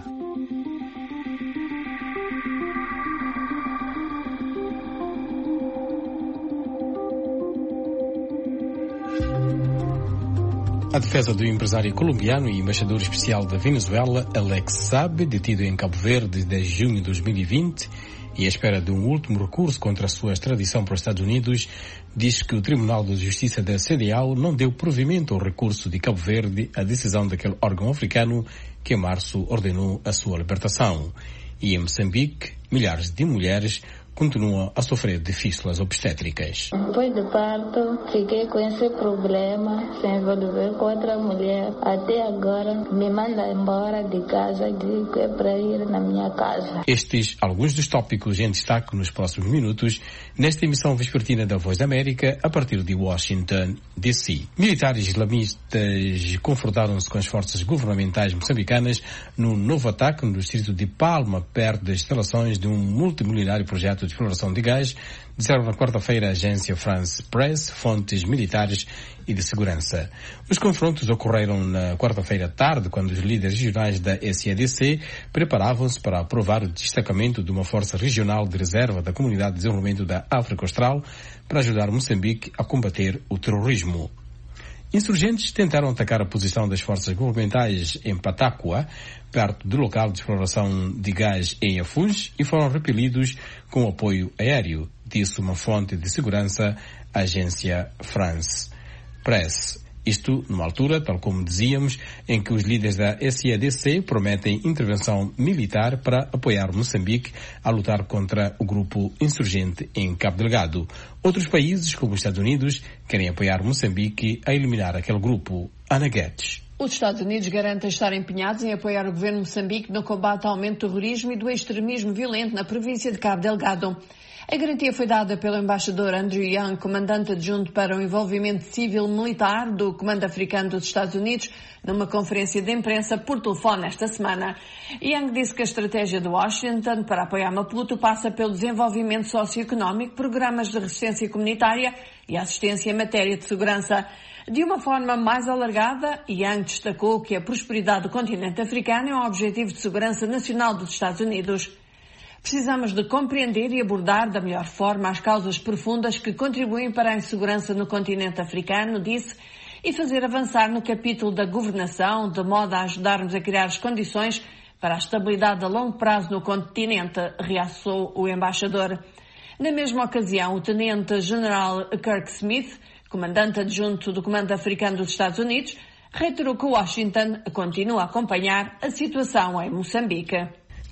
A defesa do empresário colombiano e embaixador especial da Venezuela, Alex Saab, detido em Cabo Verde desde junho de 2020 e à espera de um último recurso contra a sua extradição para os Estados Unidos, diz que o Tribunal de Justiça da CEDEAO não deu provimento ao recurso de Cabo Verde à decisão daquele órgão africano que em março ordenou a sua libertação. E em Moçambique, milhares de mulheres continuam a sofrer de fístulas obstétricas. Depois do parto, fiquei com esse problema, se envolver com outra mulher. Até agora, me manda embora de casa, digo que é para ir na minha casa. Estes alguns dos tópicos em destaque nos próximos minutos, nesta emissão vespertina da Voz da América, a partir de Washington, D.C. Militares islamistas confrontaram-se com as forças governamentais moçambicanas num novo ataque no distrito de Palma, perto das instalações de um multimilionário projeto de exploração de gás, disseram na quarta-feira a agência France Press, fontes militares e de segurança. Os confrontos ocorreram na quarta-feira à tarde, quando os líderes regionais da SADC preparavam-se para aprovar o destacamento de uma força regional de reserva da Comunidade de Desenvolvimento da África Austral para ajudar Moçambique a combater o terrorismo. Insurgentes tentaram atacar a posição das forças governamentais em Patáqua, perto do local de exploração de gás em Afuns, e foram repelidos com apoio aéreo, disse uma fonte de segurança à agência France Press. Isto numa altura, tal como dizíamos, em que os líderes da SADC prometem intervenção militar para apoiar Moçambique a lutar contra o grupo insurgente em Cabo Delgado. Outros países, como os Estados Unidos, querem apoiar Moçambique a eliminar aquele grupo. Ana Guedes. Os Estados Unidos garantem estar empenhados em apoiar o governo de Moçambique no combate ao aumento do terrorismo e do extremismo violento na província de Cabo Delgado. A garantia foi dada pelo embaixador Andrew Young, comandante adjunto para o envolvimento civil-militar do Comando Africano dos Estados Unidos, numa conferência de imprensa por telefone esta semana. Young disse que a estratégia de Washington para apoiar Maputo passa pelo desenvolvimento socioeconómico, programas de resistência comunitária e assistência em matéria de segurança. De uma forma mais alargada, Young destacou que a prosperidade do continente africano é um objetivo de segurança nacional dos Estados Unidos. Precisamos de compreender e abordar da melhor forma as causas profundas que contribuem para a insegurança no continente africano, disse, e fazer avançar no capítulo da governação, de modo a ajudar-nos a criar as condições para a estabilidade a longo prazo no continente, realçou o embaixador. Na mesma ocasião, o tenente-general Kirk Smith, comandante adjunto do Comando Africano dos Estados Unidos, reiterou que Washington continua a acompanhar a situação em Moçambique.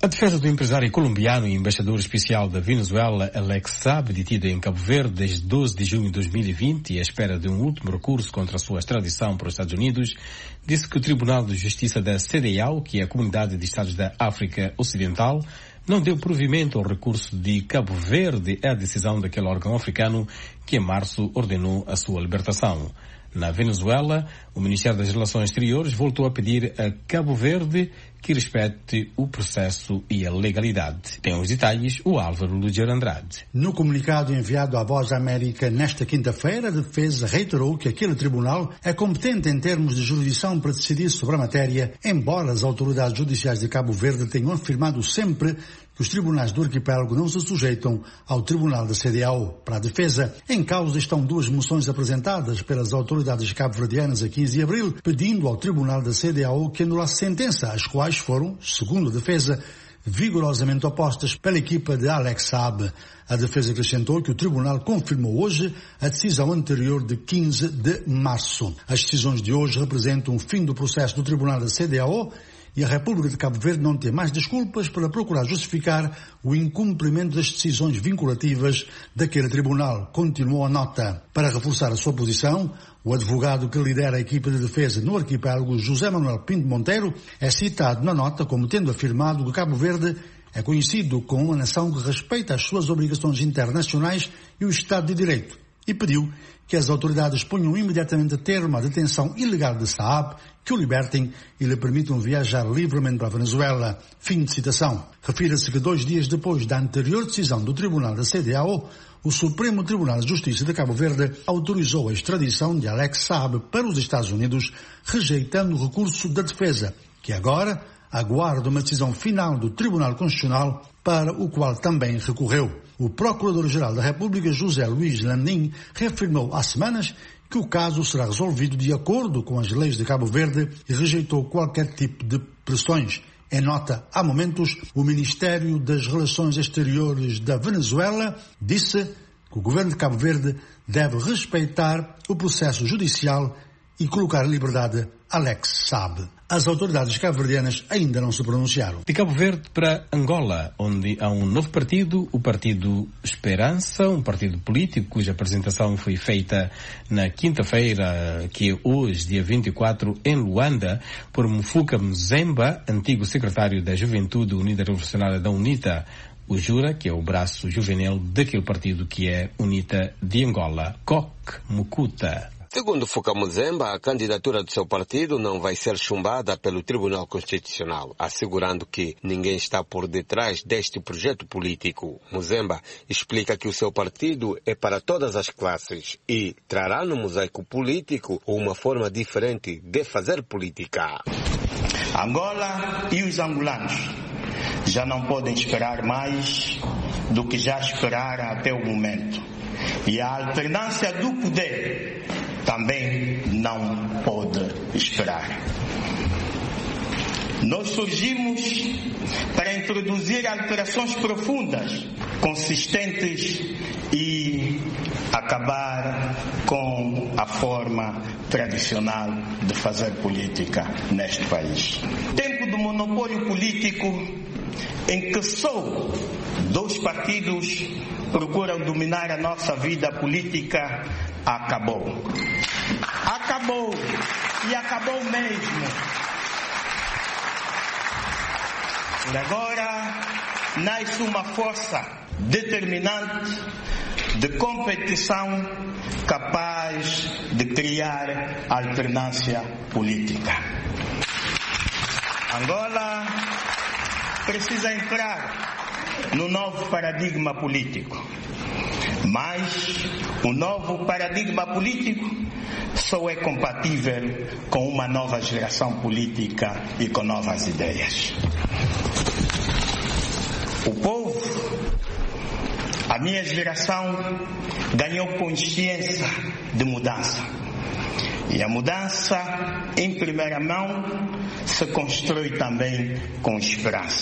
A defesa do empresário colombiano e embaixador especial da Venezuela, Alex Saab, detido em Cabo Verde desde 12 de junho de 2020 e à espera de um último recurso contra a sua extradição para os Estados Unidos, disse que o Tribunal de Justiça da CEDEAO, que é a Comunidade de Estados da África Ocidental, não deu provimento ao recurso de Cabo Verde à decisão daquele órgão africano que em março ordenou a sua libertação. Na Venezuela, o Ministério das Relações Exteriores voltou a pedir a Cabo Verde que respeite o processo e a legalidade. Tem os detalhes o Álvaro Luger Andrade. No comunicado enviado à Voz da América nesta quinta-feira, a defesa reiterou que aquele tribunal é competente em termos de jurisdição para decidir sobre a matéria, embora as autoridades judiciais de Cabo Verde tenham afirmado sempre que os tribunais do arquipélago não se sujeitam ao Tribunal da CEDEAO. Para a defesa, em causa estão duas moções apresentadas pelas autoridades cabo-verdianas a 15 de abril, pedindo ao Tribunal da CEDEAO que anulasse sentença, as quais foram, segundo a defesa, vigorosamente opostas pela equipa de Alex Saab. A defesa acrescentou que o tribunal confirmou hoje a decisão anterior de 15 de março. As decisões de hoje representam o fim do processo do Tribunal da CEDEAO e a República de Cabo Verde não tem mais desculpas para procurar justificar o incumprimento das decisões vinculativas daquele tribunal, continuou a nota. Para reforçar a sua posição, o advogado que lidera a equipa de defesa no arquipélago, José Manuel Pinto Monteiro, é citado na nota como tendo afirmado que Cabo Verde é conhecido como uma nação que respeita as suas obrigações internacionais e o Estado de Direito, e pediu que as autoridades ponham imediatamente termo à detenção ilegal de Saab, que o libertem e lhe permitam viajar livremente para a Venezuela. Fim de citação. Refira-se que 2 dias depois da anterior decisão do Tribunal da CEDEAO, o Supremo Tribunal de Justiça de Cabo Verde autorizou a extradição de Alex Saab para os Estados Unidos, rejeitando o recurso da defesa, que agora aguarda uma decisão final do Tribunal Constitucional, para o qual também recorreu. O Procurador-Geral da República, José Luís Landim, reafirmou há semanas que o caso será resolvido de acordo com as leis de Cabo Verde e rejeitou qualquer tipo de pressões. Em nota, há momentos, o Ministério das Relações Exteriores da Venezuela disse que o governo de Cabo Verde deve respeitar o processo judicial e colocar em liberdade Alex Saab. As autoridades cabo-verdianas ainda não se pronunciaram. De Cabo Verde para Angola, onde há um novo partido, o Partido Esperança, um partido político cuja apresentação foi feita na quinta-feira, que é hoje, dia 24, em Luanda, por Mufuka Mzemba, antigo secretário da Juventude Unida Revolucionária da UNITA, o Jura, que é o braço juvenil daquele partido que é UNITA de Angola, Kok Mukuta. Segundo Fuka Muzemba, a candidatura do seu partido não vai ser chumbada pelo Tribunal Constitucional, assegurando que ninguém está por detrás deste projeto político. Muzemba explica que o seu partido é para todas as classes e trará no mosaico político uma forma diferente de fazer política. Angola e os angolanos já não podem esperar mais do que já esperaram até o momento. E a alternância do poder também não pode esperar. Nós surgimos para introduzir alterações profundas, consistentes e acabar com a forma tradicional de fazer política neste país. Tempo do monopólio político em que só 2 partidos procuram dominar a nossa vida política acabou. Acabou. E acabou mesmo. Por agora, nasce uma força determinante de competição capaz de criar alternância política. Angola precisa entrar no novo paradigma político. Mas o novo paradigma político só é compatível com uma nova geração política e com novas ideias. O povo, a minha geração, ganhou consciência de mudança. E a mudança, em primeira mão, se constrói também com esperança.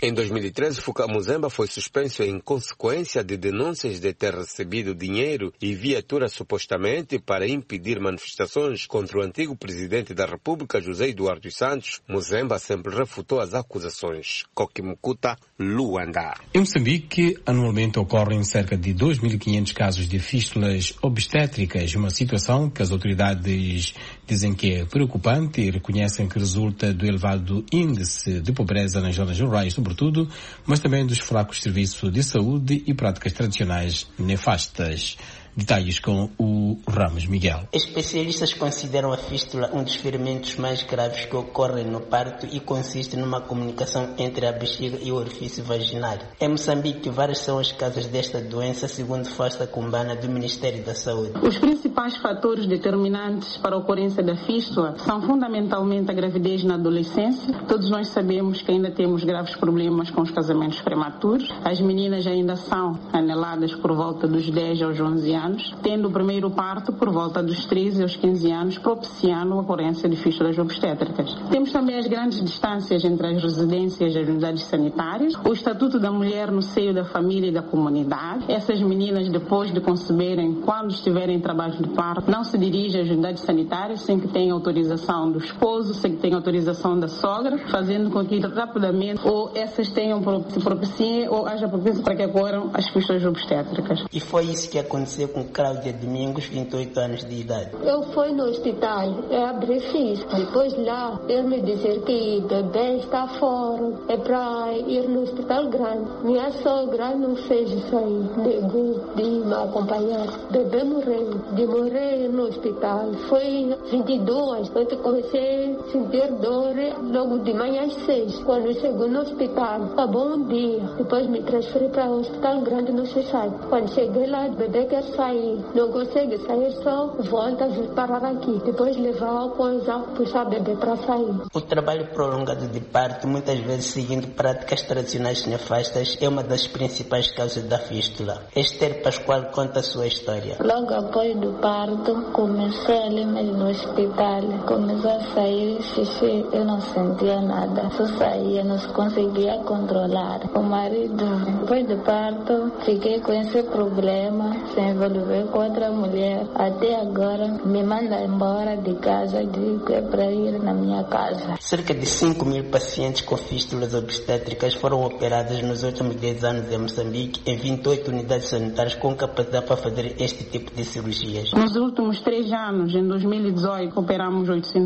Em 2013, Fuka Muzemba foi suspenso em consequência de denúncias de ter recebido dinheiro e viatura supostamente para impedir manifestações contra o antigo presidente da República, José Eduardo dos Santos. Muzemba sempre refutou as acusações. Kokimukuta, Luanda. Em Moçambique, anualmente ocorrem cerca de 2.500 casos de fístulas obstétricas, uma situação que as autoridades dizem que é preocupante e reconhecem que resulta do elevado índice de pobreza nas zonas rurais, sobretudo, mas também dos fracos serviços de saúde e práticas tradicionais nefastas. Detalhes com o Ramos Miguel. Especialistas consideram a fístula um dos ferimentos mais graves que ocorrem no parto e consiste numa comunicação entre a bexiga e o orifício vaginal. Em Moçambique, várias são as causas desta doença, segundo Fausta Kumbana, do Ministério da Saúde. Os principais fatores determinantes para a ocorrência da fístula são fundamentalmente a gravidez na adolescência. Todos nós sabemos que ainda temos graves problemas com os casamentos prematuros. As meninas ainda são aneladas por volta dos 10 aos 11 anos, tendo o primeiro parto por volta dos 13 aos 15 anos, propiciando a ocorrência de fístulas obstétricas. Temos também as grandes distâncias entre as residências e as unidades sanitárias, o estatuto da mulher no seio da família e da comunidade. Essas meninas, depois de conceberem, quando estiverem em trabalho de parto, não se dirigem às unidades sanitárias sem que tenham autorização do esposo, sem que tenham autorização da sogra, fazendo com que rapidamente ou essas se propiciem ou haja propício para que ocorram as fístulas obstétricas. E foi isso que aconteceu com Cláudia Domingos, 28 anos de idade. Eu fui no hospital, eu abri ficha. Depois lá, ele me disse que o bebê está fora. É para ir no hospital grande. Minha sogra não fez isso aí. Negou de me acompanhar. O bebê morreu. Demorei no hospital. Foi 22. Quando comecei a sentir dor, logo de manhã às 6. Quando chegou no hospital, acabou um dia. Depois me transferi para o hospital grande no Xixai. Quando cheguei lá, o bebê quer sair. Não consegue sair, só volta a vir parar aqui. Depois levar a coisa, puxar o bebê para sair. O trabalho prolongado de parto, muitas vezes seguindo práticas tradicionais nefastas, é uma das principais causas da fístula. Esther Pascoal conta a sua história. Logo após do parto, comecei ali mesmo no hospital. Começou a sair xixi, eu não sentia nada. Só saía, não conseguia controlar. O marido, depois do parto, fiquei com esse problema, sem envolver com outra mulher. Até agora me manda embora de casa, digo que é para ir na minha casa. Cerca de 5.000 pacientes com fístulas obstétricas foram operados nos últimos 10 anos em Moçambique, em 28 unidades sanitárias com capacidade para fazer este tipo de cirurgias. Nos últimos 3 anos, em 2018, operamos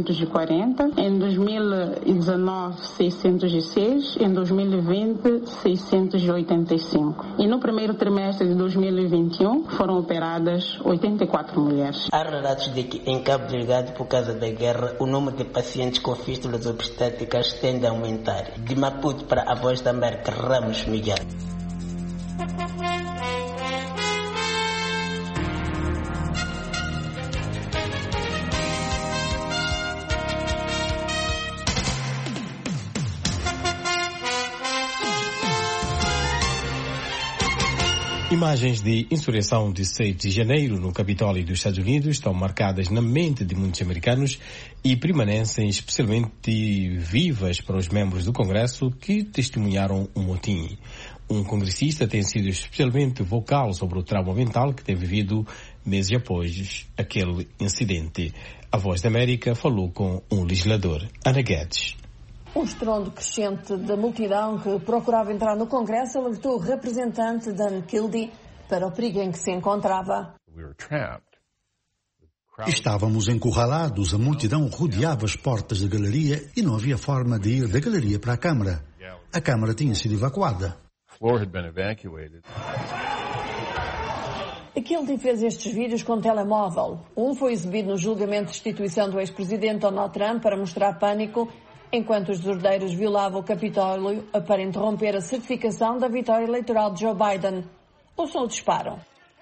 840, em 2019, 606, em 2020, 685. E no primeiro trimestre de 2021, foram operadas 84 mulheres. Há relatos de que em Cabo Delgado, por causa da guerra, o número de pacientes com fístulas obstétricas tende a aumentar. De Maputo para a Voz da América, Ramos Miguel. Imagens de insurreição de 6 de janeiro no Capitólio dos Estados Unidos estão marcadas na mente de muitos americanos e permanecem especialmente vivas para os membros do Congresso que testemunharam um motim. Um congressista tem sido especialmente vocal sobre o trauma mental que tem vivido meses após aquele incidente. A Voz da América falou com um legislador, Ana Guedes. Um estrondo crescente da multidão que procurava entrar no Congresso alertou o representante Dan Kildee para o perigo em que se encontrava. Estávamos encurralados, a multidão rodeava as portas da galeria e não havia forma de ir da galeria para a Câmara. A Câmara tinha sido evacuada. Kildee fez estes vídeos com telemóvel. Um foi exibido no julgamento de destituição do ex-presidente Donald Trump para mostrar pânico, enquanto os desordeiros violavam o Capitólio para interromper a certificação da vitória eleitoral de Joe Biden. O som disparo.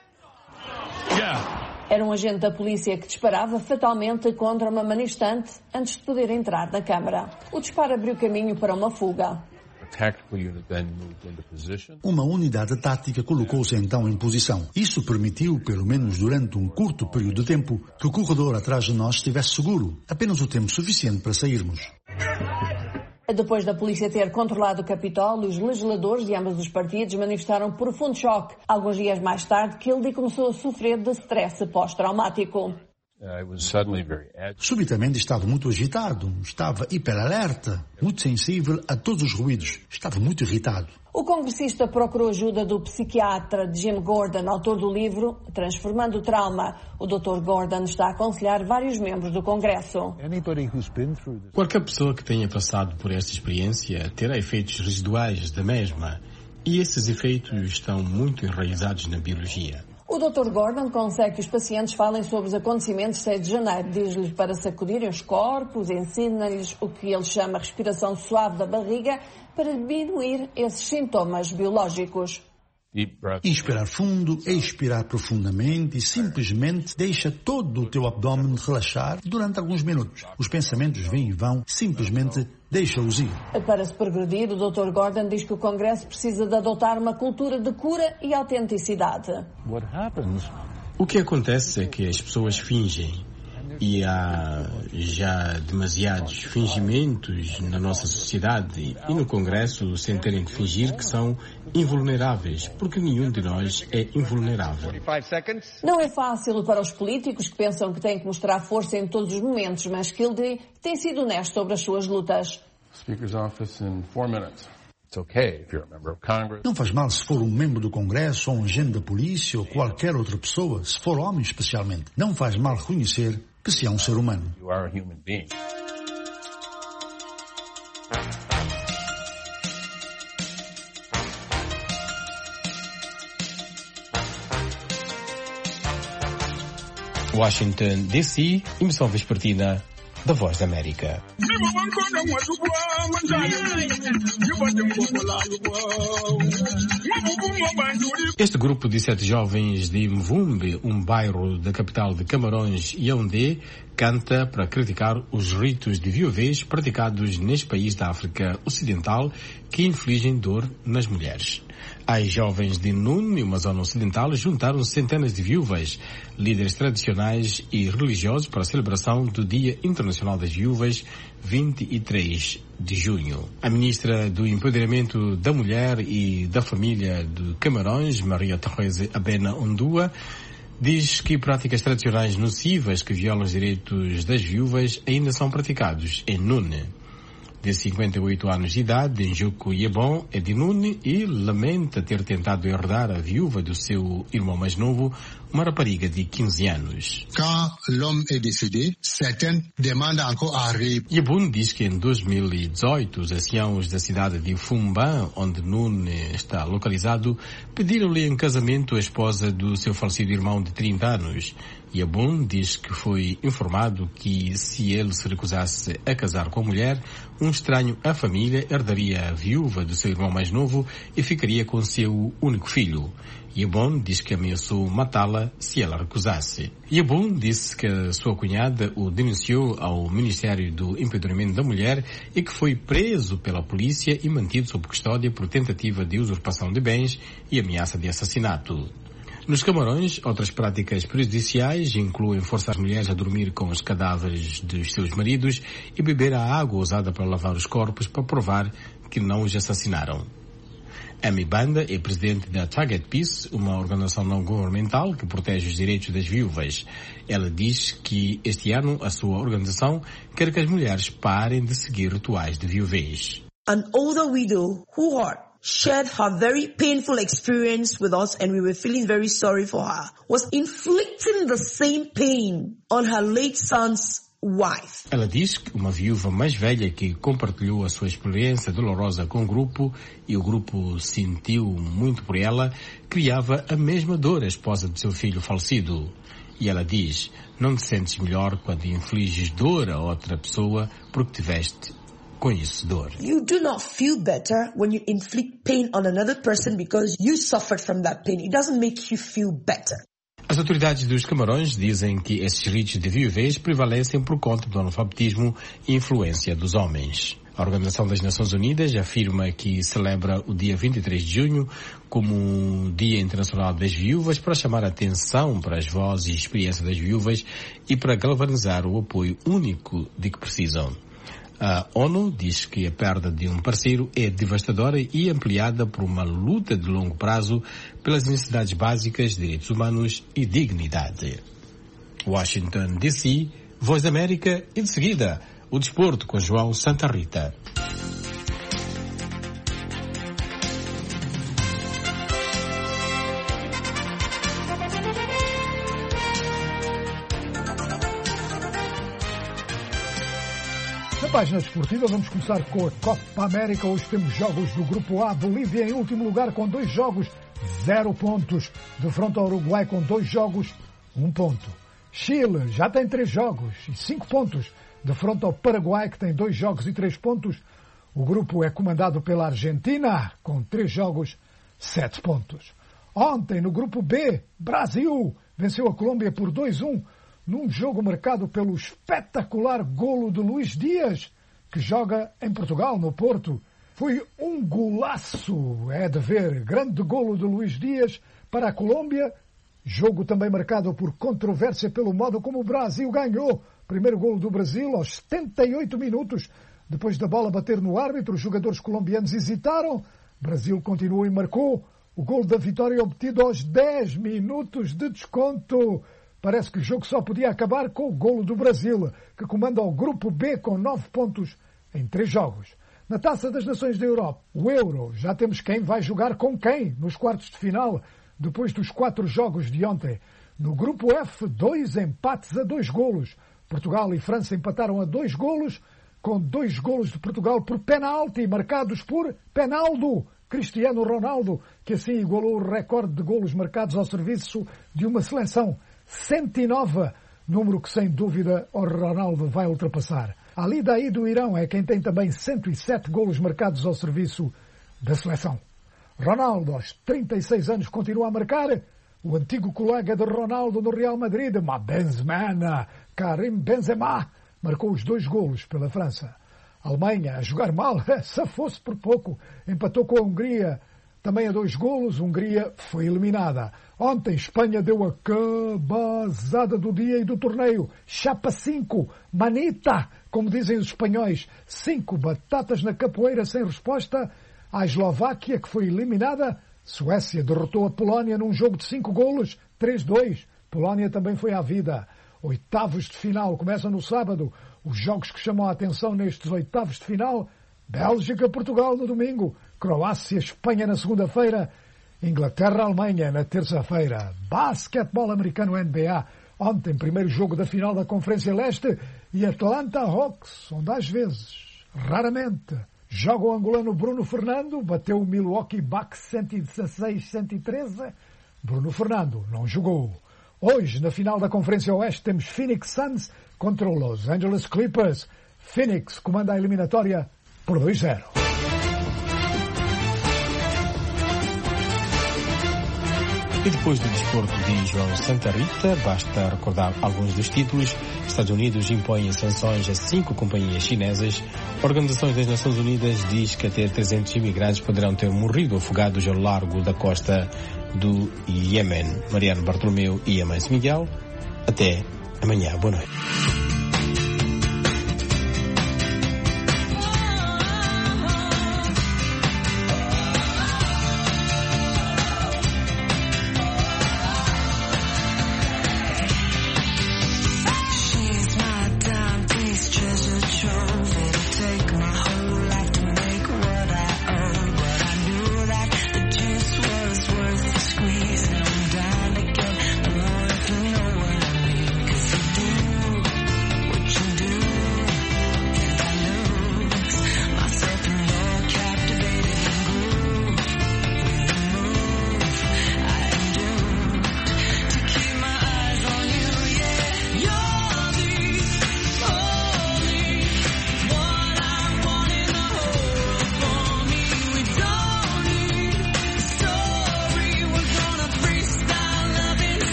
Era um agente da polícia que disparava fatalmente contra uma manifestante antes de poder entrar na Câmara. O disparo abriu caminho para uma fuga. Uma unidade tática colocou-se então em posição. Isso permitiu, pelo menos durante um curto período de tempo, que o corredor atrás de nós estivesse seguro. Apenas o tempo suficiente para sairmos. Depois da polícia ter controlado o Capitólio, os legisladores de ambos os partidos manifestaram profundo choque. Alguns dias mais tarde, Kildee começou a sofrer de stress pós-traumático. Subitamente estava muito agitado, estava hiperalerta, muito sensível a todos os ruídos, estava muito irritado. O congressista procurou ajuda do psiquiatra Jim Gordon, autor do livro Transformando o Trauma. O Dr. Gordon está a aconselhar vários membros do Congresso. Qualquer pessoa que tenha passado por esta experiência terá efeitos residuais da mesma, e esses efeitos estão muito enraizados na biologia. O Dr. Gordon consegue que os pacientes falem sobre os acontecimentos de 6 de janeiro. Diz-lhes para sacudirem os corpos, ensina-lhes o que ele chama respiração suave da barriga para diminuir esses sintomas biológicos. Inspirar fundo, expirar profundamente e simplesmente deixa todo o teu abdômen relaxar durante alguns minutos. Os pensamentos vêm e vão, simplesmente deixa-os ir. Para se progredir, o Dr. Gordon diz que o Congresso precisa de adotar uma cultura de cura e autenticidade. O que acontece é que as pessoas fingem. E há já demasiados fingimentos na nossa sociedade e no Congresso sem terem que fingir que são invulneráveis, porque nenhum de nós é invulnerável. Não é fácil para os políticos que pensam que têm que mostrar força em todos os momentos, mas Kildee tem sido honesto sobre as suas lutas. Não faz mal se for um membro do Congresso ou um agente da polícia ou qualquer outra pessoa, se for homem especialmente. Não faz mal reconhecer que se é um ser humano. Washington, D.C., emissão vespertina da Voz da América. Este grupo de 7 jovens de Mvumbe, um bairro da capital de Camarões, Yaoundé, canta para criticar os ritos de viuvez praticados neste país da África Ocidental que infligem dor nas mulheres. As jovens de Nune, uma zona ocidental, juntaram centenas de viúvas, líderes tradicionais e religiosos para a celebração do Dia Internacional das Viúvas, 23 de junho. A ministra do Empoderamento da Mulher e da Família de Camarões, Maria Teresa Abena Ondua, diz que práticas tradicionais nocivas que violam os direitos das viúvas ainda são praticados em Nune. De 58 anos de idade, Njuku Yebon é de Nune e lamenta ter tentado herdar a viúva do seu irmão mais novo, uma rapariga de 15 anos. Yebon diz que em 2018 os anciãos da cidade de Fumban, onde Nune está localizado, pediram-lhe em casamento a esposa do seu falecido irmão de 30 anos. Yebon diz que foi informado que se ele se recusasse a casar com a mulher, um estranho à família herdaria a viúva do seu irmão mais novo e ficaria com seu único filho. Yebon diz que ameaçou matá-la se ela recusasse. Yebon disse que a sua cunhada o denunciou ao Ministério do Empoderamento da Mulher e que foi preso pela polícia e mantido sob custódia por tentativa de usurpação de bens e ameaça de assassinato. Nos Camarões, outras práticas prejudiciais incluem forçar as mulheres a dormir com os cadáveres dos seus maridos e beber a água usada para lavar os corpos para provar que não os assassinaram. Amy Banda é presidente da Target Peace, uma organização não governamental que protege os direitos das viúvas. Ela diz que este ano a sua organização quer que as mulheres parem de seguir rituais de viuvez. An older widow who shared her very painful experience with us and we were feeling very sorry for her, was inflicting the same pain on her late son's wife. Ela diz que uma viúva mais velha que compartilhou a sua experiência dolorosa com o grupo e o grupo sentiu muito por ela, criava a mesma dor à esposa do seu filho falecido. E ela diz, não te sentes melhor quando infliges dor a outra pessoa porque tiveste com isso dor. You do not feel better when you inflict pain on another person because you suffered from that pain. It doesn't make you feel better. As autoridades dos Camarões dizem que esses ritos de viuvez prevalecem por conta do analfabetismo e influência dos homens. A Organização das Nações Unidas afirma que celebra o dia 23 de junho como um Dia Internacional das Viúvas para chamar a atenção para as vozes e experiências das viúvas e para galvanizar o apoio único de que precisam. A ONU diz que a perda de um parceiro é devastadora e ampliada por uma luta de longo prazo pelas necessidades básicas, direitos humanos e dignidade. Washington, D.C., Voz da América e de seguida o desporto com João Santa Rita. Na página desportiva vamos começar com a Copa América. Hoje temos jogos do Grupo A. Bolívia em último lugar com 2 jogos, 0 pontos. De frente ao Uruguai com 2 jogos, 1 ponto. Chile já tem 3 jogos e 5 pontos. De frente ao Paraguai, que tem 2 jogos e 3 pontos. O grupo é comandado pela Argentina com 3 jogos, 7 pontos. Ontem, no Grupo B, Brasil venceu a Colômbia por 2-1. Num jogo marcado pelo espetacular golo de Luís Dias, que joga em Portugal, no Porto. Foi um golaço, é de ver. Grande golo de Luís Dias para a Colômbia. Jogo também marcado por controvérsia pelo modo como o Brasil ganhou. Primeiro golo do Brasil aos 78 minutos. Depois da bola bater no árbitro, os jogadores colombianos hesitaram. Brasil continuou e marcou o golo da vitória obtido aos 10 minutos de desconto. Parece que o jogo só podia acabar com o golo do Brasil, que comanda o Grupo B com 9 pontos em 3 jogos. Na Taça das Nações da Europa, o Euro, já temos quem vai jogar com quem nos quartos de final, depois dos 4 jogos de ontem. No Grupo F, 2 empates a 2 golos. Portugal e França empataram a 2 golos, com 2 golos de Portugal por penalti, marcados por Penaldo, Cristiano Ronaldo, que assim igualou o recorde de golos marcados ao serviço de uma seleção. 109, número que sem dúvida o Ronaldo vai ultrapassar. Ali daí do Irão é quem tem também 107 golos marcados ao serviço da seleção. Ronaldo, aos 36 anos, continua a marcar. O antigo colega de Ronaldo no Real Madrid, Benzema, Karim Benzema, marcou os 2 golos pela França. A Alemanha, a jogar mal, se fosse por pouco, empatou com a Hungria, também a 2 golos. Hungria foi eliminada. Ontem, Espanha deu a cabazada do dia e do torneio. Chapa 5, manita, como dizem os espanhóis. 5 batatas na capoeira sem resposta. A Eslováquia, que foi eliminada. Suécia derrotou a Polónia num jogo de 5 golos, 3-2. Polónia também foi à vida. Oitavos de final começam no sábado. Os jogos que chamam a atenção nestes oitavos de final: Bélgica-Portugal no domingo, Croácia-Espanha na segunda-feira, Inglaterra-Alemanha na terça-feira. Basquetebol americano NBA. Ontem, primeiro jogo da final da Conferência Leste, e Atlanta Hawks, onde às vezes, raramente, joga o angolano Bruno Fernando, bateu o Milwaukee Bucks 116-113. Bruno Fernando não jogou. Hoje, na final da Conferência Oeste, temos Phoenix Suns contra o Los Angeles Clippers. Phoenix comanda a eliminatória por 2-0. E depois do desporto de João Santa Rita, basta recordar alguns dos títulos. Estados Unidos impõem sanções a 5 companhias chinesas. Organizações das Nações Unidas diz que até 300 imigrantes poderão ter morrido afogados ao largo da costa do Iêmen. Mariano Bartolomeu e Amâncio Miguel. Até amanhã. Boa noite.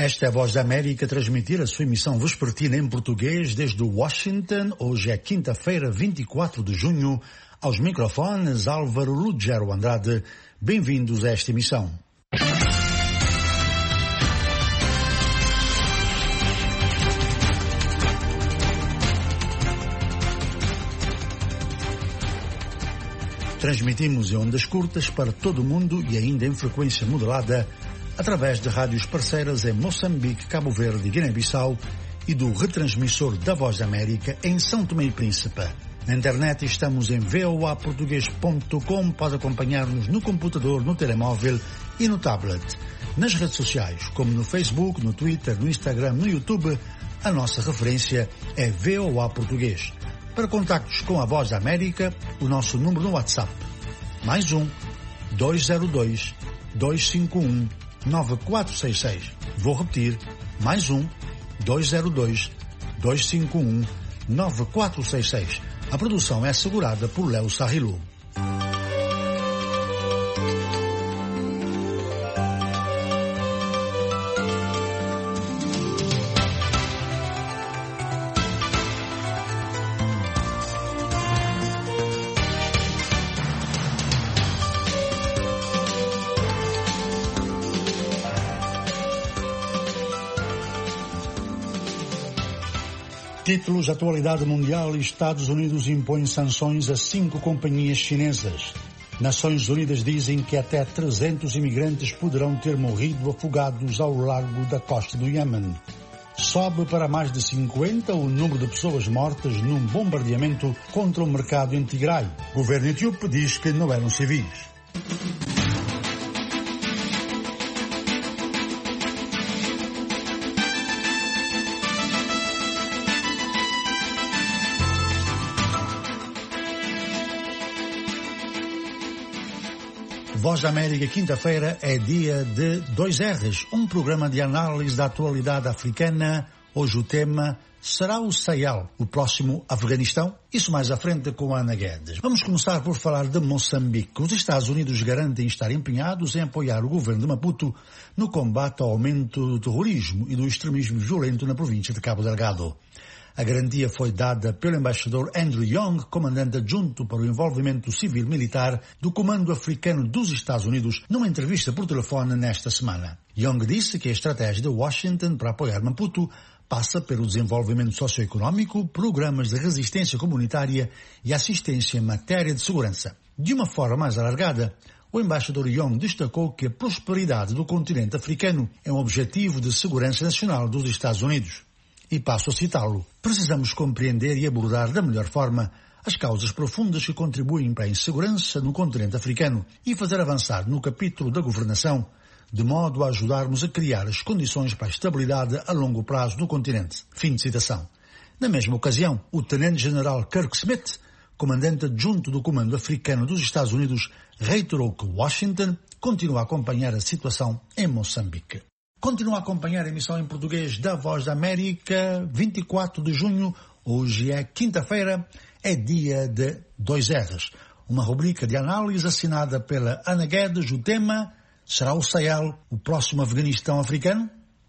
Esta é a Voz da América a transmitir a sua emissão vespertina em português desde Washington. Hoje é quinta-feira, 24 de junho. Aos microfones, Álvaro Lugero Andrade. Bem-vindos a esta emissão. Transmitimos em ondas curtas para todo o mundo e ainda em frequência modulada através de rádios parceiras em Moçambique, Cabo Verde e Guiné-Bissau e do retransmissor da Voz da América em São Tomé e Príncipe. Na internet estamos em voaportugues.com, pode acompanhar-nos no computador, no telemóvel e no tablet. Nas redes sociais, como no Facebook, no Twitter, no Instagram, no YouTube, a nossa referência é VOA Português. Para contactos com a Voz da América, o nosso número no WhatsApp, mais 202-251-9466. Vou repetir, mais 202-251-9466. A produção é assegurada por Léo Sarrilu. Títulos: atualidade mundial. Estados Unidos impõem sanções a 5 companhias chinesas. Nações Unidas dizem que até 300 imigrantes poderão ter morrido afogados ao largo da costa do Iêmen. Sobe para mais de 50 o número de pessoas mortas num bombardeamento contra o mercado em Tigray. O governo etíope diz que não eram civis. Voz da América, quinta-feira, é dia de 2Rs, um programa de análise da atualidade africana. Hoje o tema será o Sahel, o próximo Afeganistão? Isso mais à frente com a Ana Guedes. Vamos começar por falar de Moçambique. Os Estados Unidos garantem estar empenhados em apoiar o governo de Maputo no combate ao aumento do terrorismo e do extremismo violento na província de Cabo Delgado. A garantia foi dada pelo embaixador Andrew Young, comandante adjunto para o envolvimento civil-militar do Comando Africano dos Estados Unidos, numa entrevista por telefone nesta semana. Young disse que a estratégia de Washington para apoiar Maputo passa pelo desenvolvimento socioeconómico, programas de resistência comunitária e assistência em matéria de segurança. De uma forma mais alargada, o embaixador Young destacou que a prosperidade do continente africano é um objetivo de segurança nacional dos Estados Unidos. E passo a citá-lo: precisamos compreender e abordar da melhor forma as causas profundas que contribuem para a insegurança no continente africano e fazer avançar no capítulo da governação, de modo a ajudarmos a criar as condições para a estabilidade a longo prazo no continente. Fim de citação. Na mesma ocasião, o tenente-general Kirk Smith, comandante adjunto do Comando Africano dos Estados Unidos, reiterou que Washington continua a acompanhar a situação em Moçambique. Continua a acompanhar a emissão em português da Voz da América, 24 de junho. Hoje é quinta-feira, é dia de 2Rs. Uma rubrica de análise assinada pela Ana Guedes. O tema será o Sahel, o próximo Afeganistão africano?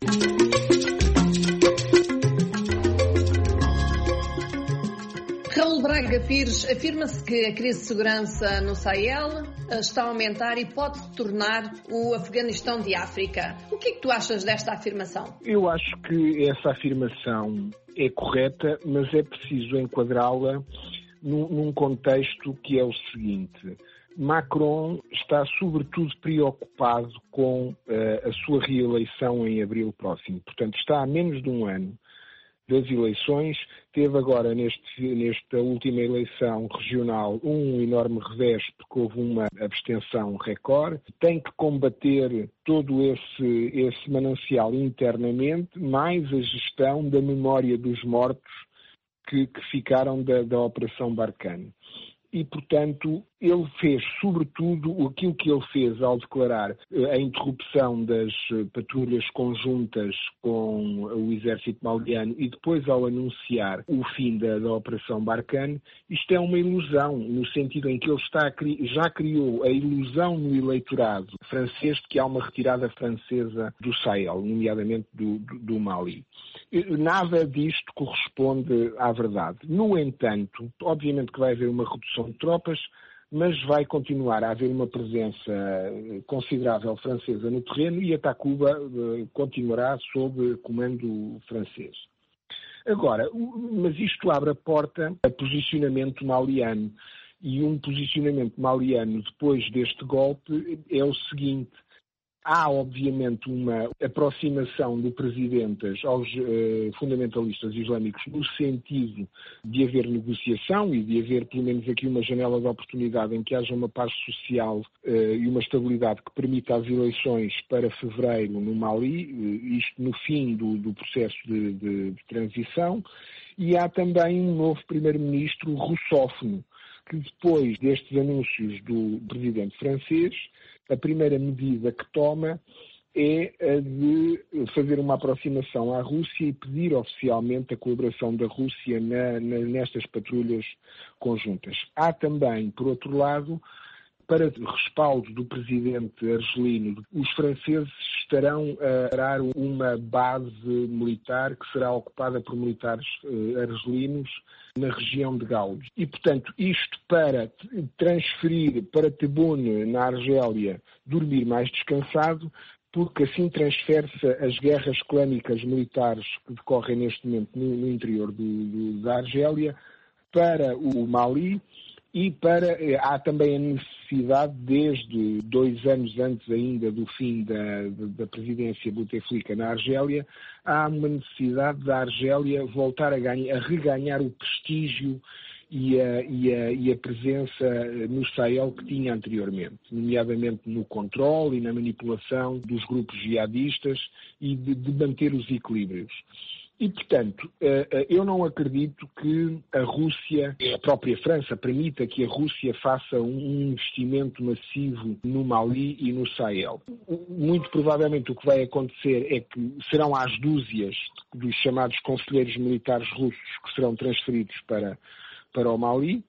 Raul Braga Pires, afirma-se que a crise de segurança no Sahel está a aumentar e pode se tornar o Afeganistão de África. O que é que tu achas desta afirmação? Eu acho que essa afirmação é correta, mas é preciso enquadrá-la num contexto que é o seguinte: Macron está sobretudo preocupado com a sua reeleição em abril próximo. Portanto, está a menos de um ano das eleições, teve agora nesta última eleição regional um enorme revés porque houve uma abstenção recorde, tem que combater todo esse manancial internamente, mais a gestão da memória dos mortos que ficaram da Operação Barkhane. e, portanto, ele fez, sobretudo, aquilo que ele fez ao declarar a interrupção das patrulhas conjuntas com o exército maliano e depois ao anunciar o fim da Operação Barkhane. Isto é uma ilusão, no sentido em que ele já criou a ilusão no eleitorado francês de que há uma retirada francesa do Sahel, nomeadamente do Mali. Nada disto corresponde à verdade. No entanto, obviamente que vai haver uma redução de tropas, mas vai continuar a haver uma presença considerável francesa no terreno e a Takuba continuará sob comando francês. Agora, mas isto abre a porta a posicionamento maliano. E um posicionamento maliano depois deste golpe é o seguinte: há, obviamente, uma aproximação do presidente aos fundamentalistas islâmicos no sentido de haver negociação e de haver, pelo menos aqui, uma janela de oportunidade em que haja uma paz social e uma estabilidade que permita as eleições para fevereiro no Mali, isto no fim do processo de transição. E há também um novo primeiro-ministro russófono, que depois destes anúncios do presidente francês, a primeira medida que toma é a de fazer uma aproximação à Rússia e pedir oficialmente a colaboração da Rússia nestas patrulhas conjuntas. Há também, por outro lado, para respaldo do presidente argelino, os franceses estarão a parar uma base militar que será ocupada por militares argelinos na região de Gaules. E, portanto, isto para transferir para Tebboune, na Argélia, dormir mais descansado, porque assim transfere-se as guerras clânicas militares que decorrem neste momento no interior da Argélia para o Mali. E há também a necessidade, desde 2 anos antes ainda do fim da presidência Bouteflika na Argélia, há uma necessidade da Argélia voltar a reganhar o prestígio e a presença no Sahel que tinha anteriormente, nomeadamente no controle e na manipulação dos grupos jihadistas e de manter os equilíbrios. E, portanto, eu não acredito que a Rússia, a própria França, permita que a Rússia faça um investimento massivo no Mali e no Sahel. Muito provavelmente o que vai acontecer é que serão às dúzias dos chamados conselheiros militares russos que serão transferidos para o Mali,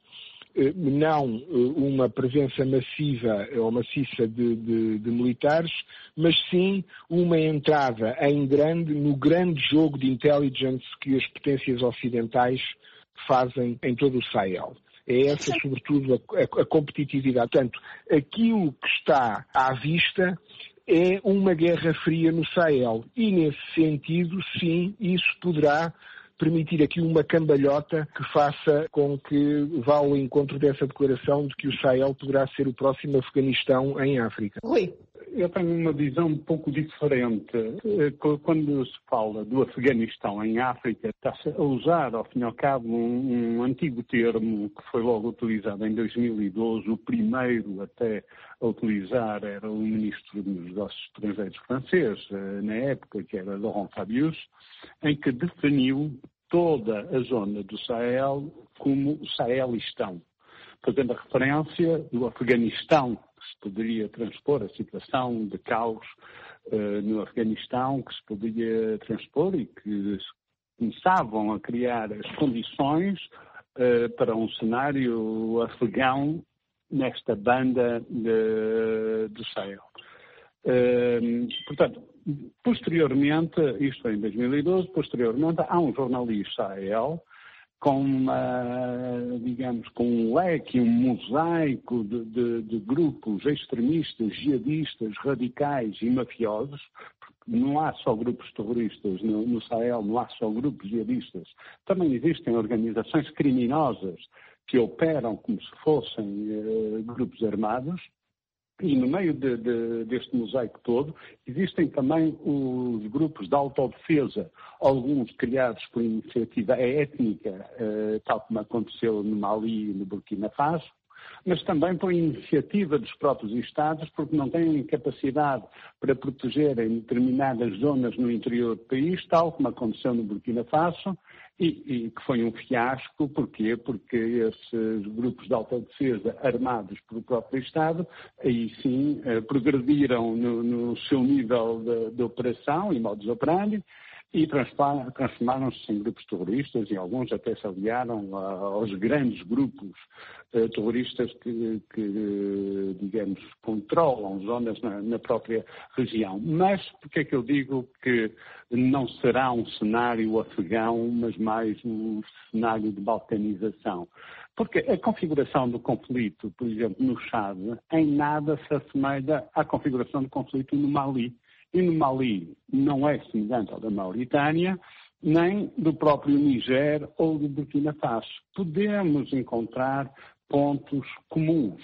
não uma presença massiva ou maciça de militares, mas sim uma entrada em grande no grande jogo de intelligence que as potências ocidentais fazem em todo o Sahel. É essa, sobretudo, a competitividade. Portanto, aquilo que está à vista é uma guerra fria no Sahel. E, nesse sentido, sim, isso poderá permitir aqui uma cambalhota que faça com que vá ao encontro dessa declaração de que o Sahel poderá ser o próximo Afeganistão em África. Rui. Eu tenho uma visão um pouco diferente. Quando se fala do Afeganistão em África, está-se a usar, ao fim e ao cabo, um antigo termo que foi logo utilizado em 2012. O primeiro até a utilizar era o ministro dos Negócios Estrangeiros francês, na época, que era Laurent Fabius, em que definiu toda a zona do Sahel como o Sahelistão, fazendo a referência do Afeganistão, que se poderia transpor a situação de caos no Afeganistão, que se poderia transpor e que começavam a criar as condições para um cenário afegão nesta banda do Sahel. Portanto, posteriormente, isto foi em 2012, posteriormente há um jornalista Sahel com um leque, um mosaico de grupos extremistas, jihadistas, radicais e mafiosos. Não há só grupos terroristas no Sahel, não há só grupos jihadistas. Também existem organizações criminosas que operam como se fossem grupos armados. E no meio deste mosaico todo existem também os grupos de autodefesa, alguns criados por iniciativa étnica, tal como aconteceu no Mali e no Burkina Faso, mas também por iniciativa dos próprios Estados, porque não têm capacidade para protegerem determinadas zonas no interior do país, tal como aconteceu no Burkina Faso, e que foi um fiasco. Porquê? Porque esses grupos de autodefesa armados pelo próprio Estado, aí sim, progrediram no seu nível de operação e modus operandi, e transformaram-se em grupos terroristas, e alguns até se aliaram aos grandes grupos terroristas que, digamos, controlam zonas na própria região. Mas porque é que eu digo que não será um cenário afegão, mas mais um cenário de balcanização? Porque a configuração do conflito, por exemplo, no Chad, em nada se assemelha à configuração do conflito no Mali. E no Mali não é semelhante ao da Mauritânia, nem do próprio Niger ou do Burkina Faso. Podemos encontrar pontos comuns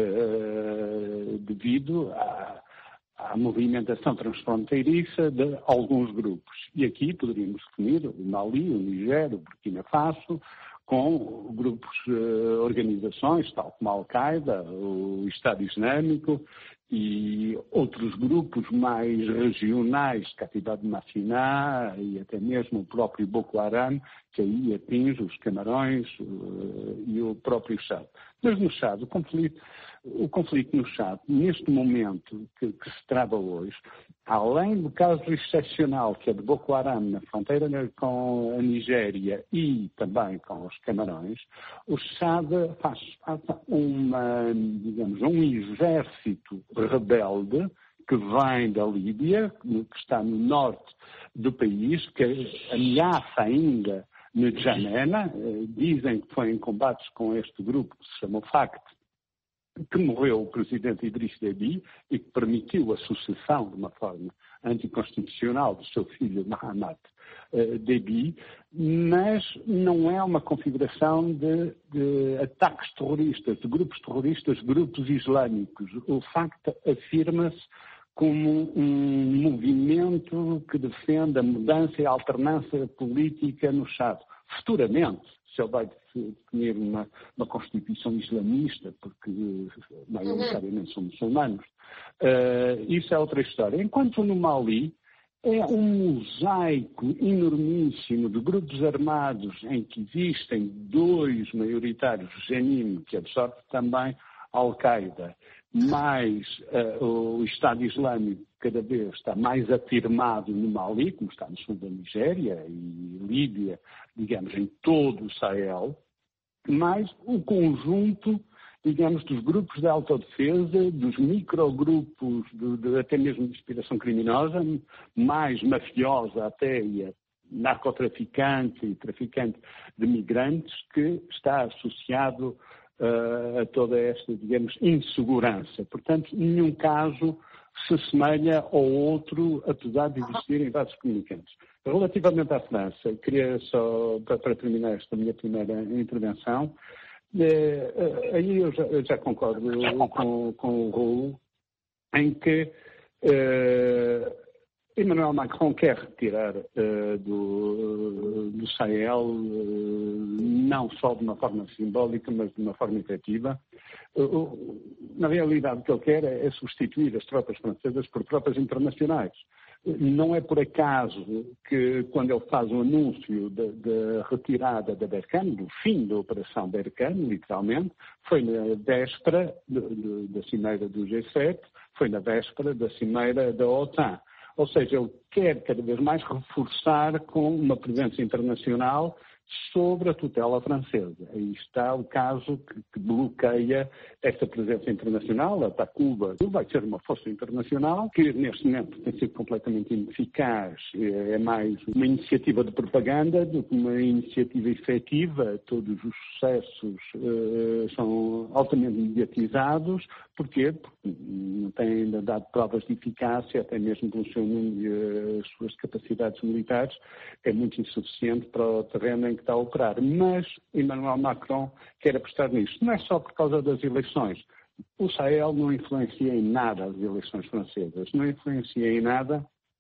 devido à movimentação transfronteiriça de alguns grupos. E aqui poderíamos definir o Mali, o Niger, o Burkina Faso, com grupos, organizações, tal como a Al-Qaeda, o Estado Islâmico e outros grupos mais regionais, Catividade Massiná e até mesmo o próprio Boko Haram, que aí atinge os Camarões e o próprio Chad. Mas no Chad, o conflito no Chad, neste momento que se trava hoje, além do caso excepcional que é de Boko Haram na fronteira com a Nigéria e também com os Camarões, o Chad faz um exército rebelde que vem da Líbia, que está no norte do país, que ameaça ainda N'Djamena. Dizem que foi em combates com este grupo que se chama FACT, que morreu o presidente Idriss Déby e que permitiu a sucessão de uma forma anticonstitucional do seu filho Mahamat Déby, mas não é uma configuração de ataques terroristas, de grupos terroristas, grupos islâmicos. O FACT afirma-se como um movimento que defende a mudança e a alternância política no Chad. Futuramente, se ele vai definir uma constituição islamista, porque maioritariamente são muçulmanos, isso é outra história. Enquanto no Mali é um mosaico enormíssimo de grupos armados em que existem dois maioritários, Jenim, que absorve também a Al-Qaeda, mais o Estado Islâmico cada vez está mais afirmado no Mali, como está no sul da Nigéria e Líbia, digamos, em todo o Sahel, mais o conjunto, digamos, dos grupos de autodefesa, dos microgrupos, até mesmo de inspiração criminosa, mais mafiosa até, e narcotraficante e traficante de migrantes, que está associado a toda esta, digamos, insegurança. Portanto, nenhum caso se assemelha ao outro, apesar de existirem vários comunicantes. Relativamente à França, queria só, para terminar esta minha primeira intervenção, aí eu já concordo com o Raul, em que Emmanuel Macron quer retirar do Sahel, não só de uma forma simbólica, mas de uma forma efetiva. Na realidade, o que ele quer é substituir as tropas francesas por tropas internacionais. Não é por acaso que, quando ele faz o anúncio da retirada da Barkhane, do fim da Operação Barkhane, literalmente, foi na véspera da cimeira do G7, foi na véspera da cimeira da OTAN. Ou seja, ele quer cada vez mais reforçar com uma presença internacional sobre a tutela francesa. Aí está o caso que bloqueia esta presença internacional. A Takuba vai ser uma força internacional que, neste momento, tem sido completamente ineficaz. É mais uma iniciativa de propaganda do que uma iniciativa efetiva. Todos os sucessos são altamente mediatizados. Porquê? Porque não têm ainda dado provas de eficácia, até mesmo pelo seu número e as suas capacidades militares. É muito insuficiente para o terreno em que está a operar. Mas Emmanuel Macron quer apostar nisto. Não é só por causa das eleições. O Sahel não influencia em nada as eleições francesas. Não influencia em nada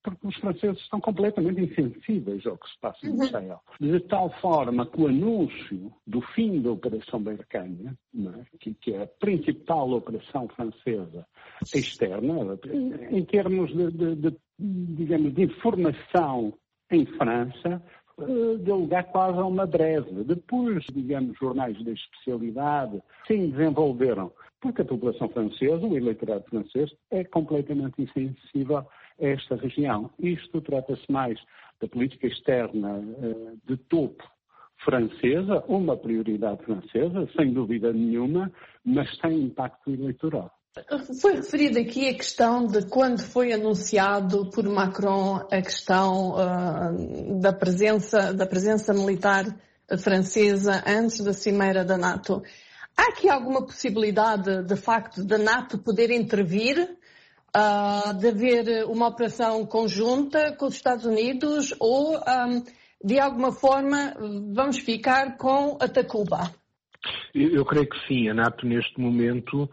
porque os franceses estão completamente insensíveis ao que se passa no Sahel. De tal forma que o anúncio do fim da Operação Berkane, que é a principal operação francesa externa, em termos digamos, de informação em França, deu lugar quase a uma breve. Depois, digamos, jornais da especialidade se desenvolveram, porque a população francesa, o eleitorado francês, é completamente insensível a esta região. Isto trata-se mais da política externa de topo francesa, uma prioridade francesa, sem dúvida nenhuma, mas sem impacto eleitoral. Foi referida aqui a questão de quando foi anunciado por Macron a questão da presença militar francesa antes da cimeira da NATO. Há aqui alguma possibilidade, de facto, da NATO poder intervir, de haver uma operação conjunta com os Estados Unidos ou, de alguma forma, vamos ficar com a Takuba? Eu creio que sim. A NATO, neste momento,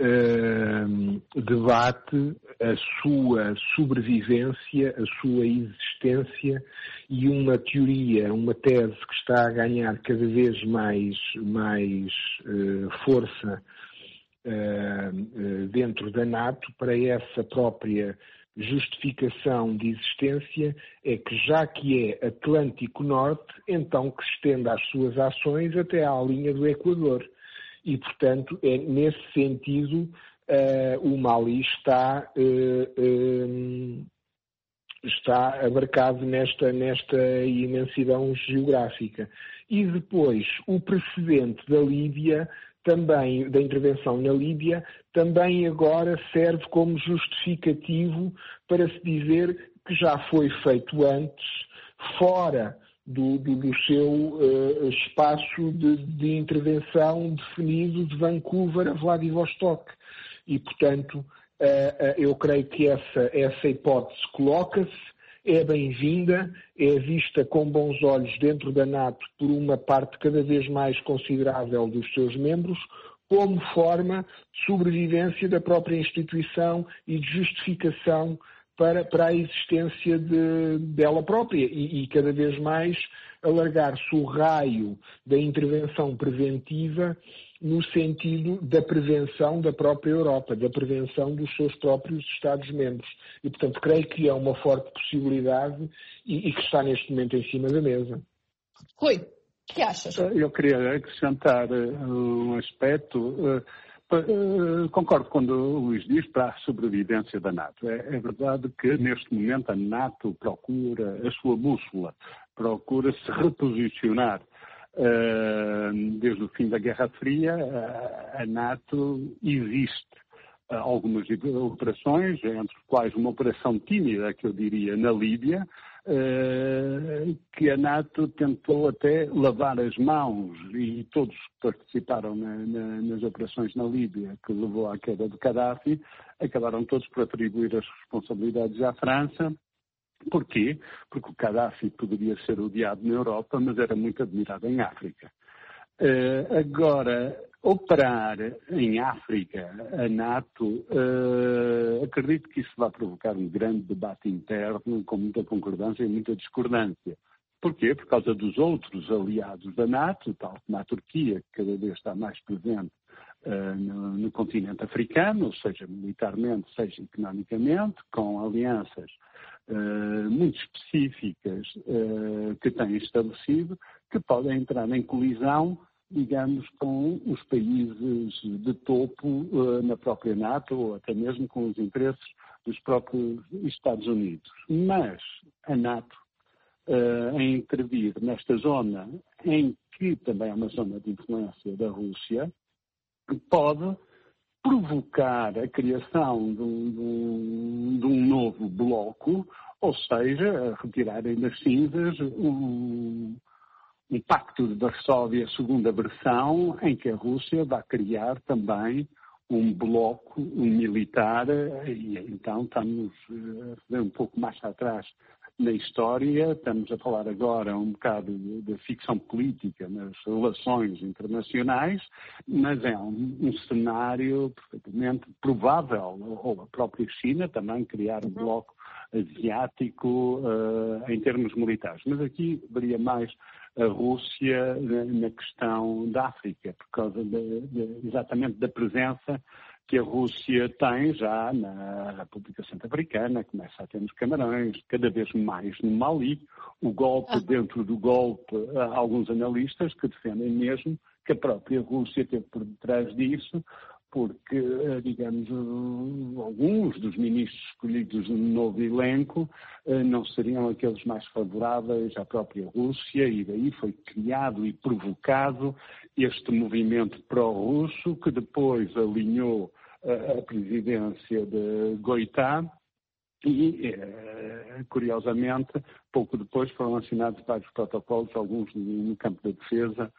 debate a sua sobrevivência, a sua existência e uma teoria, uma tese que está a ganhar cada vez mais força dentro da NATO para essa própria justificação de existência, é que já que é Atlântico Norte, então que estenda as suas ações até à linha do Equador. E, portanto, é nesse sentido o Mali está abarcado nesta imensidão geográfica. E depois, o precedente da Líbia, também, da intervenção na Líbia, também agora serve como justificativo para se dizer que já foi feito antes, fora do seu espaço de intervenção definido de Vancouver a Vladivostok. E, portanto, eu creio que essa hipótese coloca-se, é bem-vinda, é vista com bons olhos dentro da NATO por uma parte cada vez mais considerável dos seus membros, como forma de sobrevivência da própria instituição e de justificação para a existência dela própria e cada vez mais alargar-se o raio da intervenção preventiva no sentido da prevenção da própria Europa, da prevenção dos seus próprios Estados-membros. E, portanto, creio que é uma forte possibilidade e que está neste momento em cima da mesa. Rui, o que achas? Eu queria acrescentar um aspecto. Concordo quando o Luís diz para a sobrevivência da NATO. É verdade que neste momento a NATO procura a sua bússola, procura se reposicionar. Desde o fim da Guerra Fria, a NATO existe algumas operações, entre as quais uma operação tímida, que eu diria, na Líbia, que a NATO tentou até lavar as mãos, e todos que participaram nas operações na Líbia, que levou à queda de Gaddafi, acabaram todos por atribuir as responsabilidades à França. Porquê? Porque o Gaddafi poderia ser odiado na Europa, mas era muito admirado em África. Agora, operar em África, a NATO, acredito que isso vai provocar um grande debate interno, com muita concordância e muita discordância. Porquê? Por causa dos outros aliados da NATO, tal como a Turquia, que cada vez está mais presente no continente africano, seja militarmente, seja economicamente, com alianças muito específicas que têm estabelecido, que podem entrar em colisão, digamos, com os países de topo na própria NATO, ou até mesmo com os interesses dos próprios Estados Unidos. Mas a NATO, em intervir nesta zona, em que também é uma zona de influência da Rússia, pode provocar a criação de um novo bloco, ou seja, retirarem das cinzas um pacto de Varsóvia, segunda versão, em que a Rússia vai criar também um bloco militar, e então estamos a ver um pouco mais atrás na história, estamos a falar agora um bocado de ficção política nas relações internacionais, mas é um cenário perfeitamente provável, ou a própria China também criar um bloco asiático em termos militares. Mas aqui varia mais a Rússia na questão da África, por causa exatamente da presença que a Rússia tem já na República Centro-Africana, começa a ter nos Camarões, cada vez mais no Mali, o golpe dentro do golpe, há alguns analistas que defendem mesmo que a própria Rússia esteve por detrás disso, porque, digamos, alguns dos ministros escolhidos no novo elenco não seriam aqueles mais favoráveis à própria Rússia, e daí foi criado e provocado este movimento pró-russo, que depois alinhou a presidência de Goïta e, curiosamente, pouco depois foram assinados vários protocolos, alguns no campo da defesa,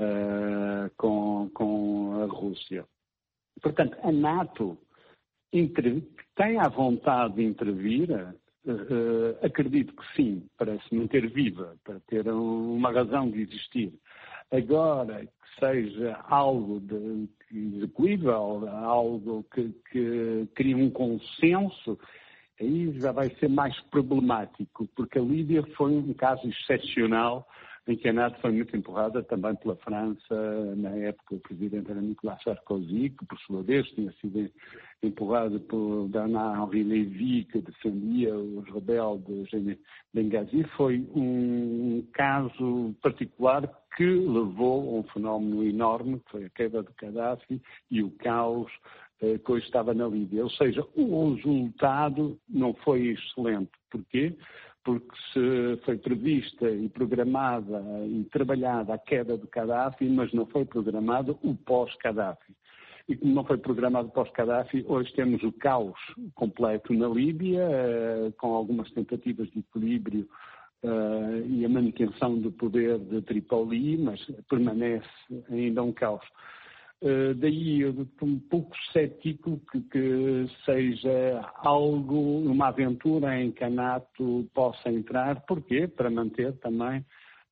com a Rússia. Portanto, a NATO tem a vontade de intervir, acredito que sim, para se manter viva, para ter uma razão de existir. Agora, que seja algo de execuível, algo que crie um consenso, aí já vai ser mais problemático, porque a Líbia foi um caso excepcional em que a NATO foi muito empurrada também pela França. Na época o presidente era Nicolas Sarkozy, que por sua vez tinha sido empurrado por Bernard-Henri Lévy, que defendia os rebeldes em Benghazi. Foi um caso particular que levou a um fenómeno enorme, que foi a queda de Gaddafi e o caos que hoje estava na Líbia. Ou seja, o resultado não foi excelente. Porquê? Porque se foi prevista e programada e trabalhada a queda de Gaddafi, mas não foi programado o pós-Gaddafi. E como não foi programado o pós-Gaddafi, hoje temos o caos completo na Líbia, com algumas tentativas de equilíbrio e a manutenção do poder de Tripoli, mas permanece ainda um caos. Daí eu estou um pouco cético que seja algo, uma aventura em que a NATO possa entrar. Porquê? Para manter também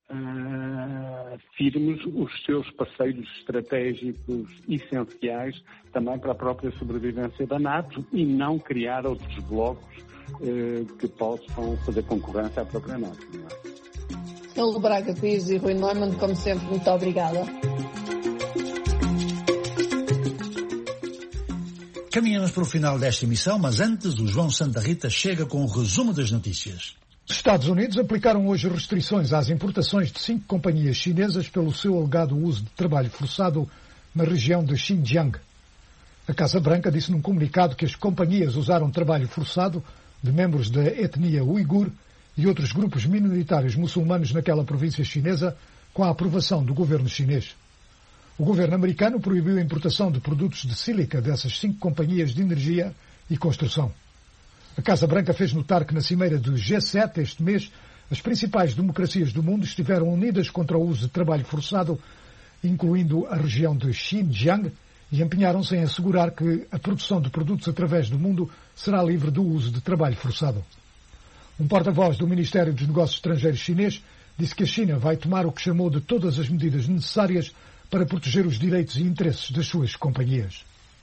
firmes os seus parceiros estratégicos essenciais também para a própria sobrevivência da NATO e não criar outros blocos que possam fazer concorrência à própria NATO. Paulo Braga Pires e Rui Neumann, como sempre, muito obrigada. Caminhamos para o final desta emissão, mas antes o João Santa Rita chega com o resumo das notícias. Os Estados Unidos aplicaram hoje restrições às importações de 5 companhias chinesas pelo seu alegado uso de trabalho forçado na região de Xinjiang. A Casa Branca disse num comunicado que as companhias usaram trabalho forçado de membros da etnia uigur e outros grupos minoritários muçulmanos naquela província chinesa com a aprovação do governo chinês. O governo americano proibiu a importação de produtos de sílica dessas 5 companhias de energia e construção. A Casa Branca fez notar que na cimeira do G7 este mês, as principais democracias do mundo estiveram unidas contra o uso de trabalho forçado, incluindo a região de Xinjiang, e empenharam-se em assegurar que a produção de produtos através do mundo será livre do uso de trabalho forçado. Um porta-voz do Ministério dos Negócios Estrangeiros chinês disse que a China vai tomar o que chamou de todas as medidas necessárias para proteger os direitos e interesses das suas companhias.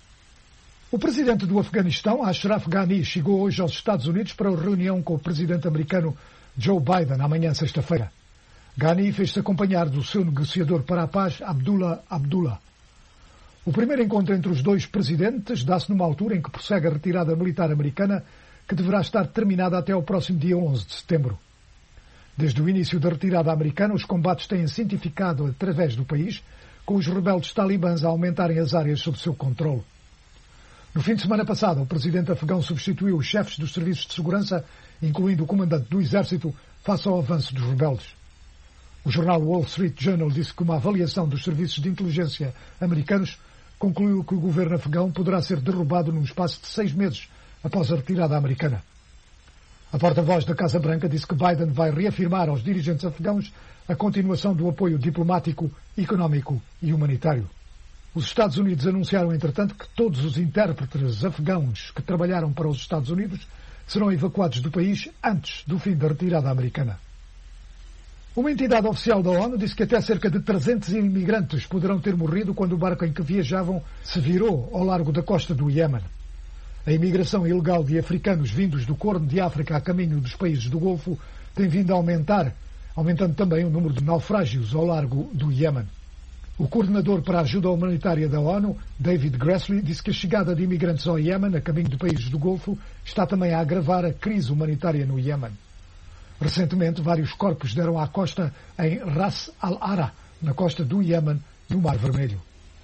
O presidente do Afeganistão, Ashraf Ghani, chegou hoje aos Estados Unidos para uma reunião com o presidente americano Joe Biden amanhã sexta-feira. Ghani fez-se acompanhar do seu negociador para a paz, Abdullah Abdullah. O primeiro encontro entre os dois presidentes dá-se numa altura em que prossegue a retirada militar americana, que deverá estar terminada até ao próximo dia 11 de setembro. Desde o início da retirada americana, os combates têm-se intensificado através do país, com os rebeldes talibãs a aumentarem as áreas sob seu controle. No fim de semana passado, o presidente afegão substituiu os chefes dos serviços de segurança, incluindo o comandante do exército, face ao avanço dos rebeldes. O jornal Wall Street Journal disse que uma avaliação dos serviços de inteligência americanos concluiu que o governo afegão poderá ser derrubado num espaço de 6 meses após a retirada americana. A porta-voz da Casa Branca disse que Biden vai reafirmar aos dirigentes afegãos a continuação do apoio diplomático, económico e humanitário. Os Estados Unidos anunciaram, entretanto, que todos os intérpretes afegãos que trabalharam para os Estados Unidos serão evacuados do país antes do fim da retirada americana. Uma entidade oficial da ONU disse que até cerca de 300 imigrantes poderão ter morrido quando o barco em que viajavam se virou ao largo da costa do Iémen. A imigração ilegal de africanos vindos do Corno de África a caminho dos países do Golfo tem vindo a aumentar, aumentando também o número de naufrágios ao largo do Iémen. O coordenador para a ajuda humanitária da ONU, David Grassley, disse que a chegada de imigrantes ao Iémen a caminho de países do Golfo está também a agravar a crise humanitária no Iémen. Recentemente, vários corpos deram à costa em Ras al-Ara, na costa do Iémen, no Mar Vermelho.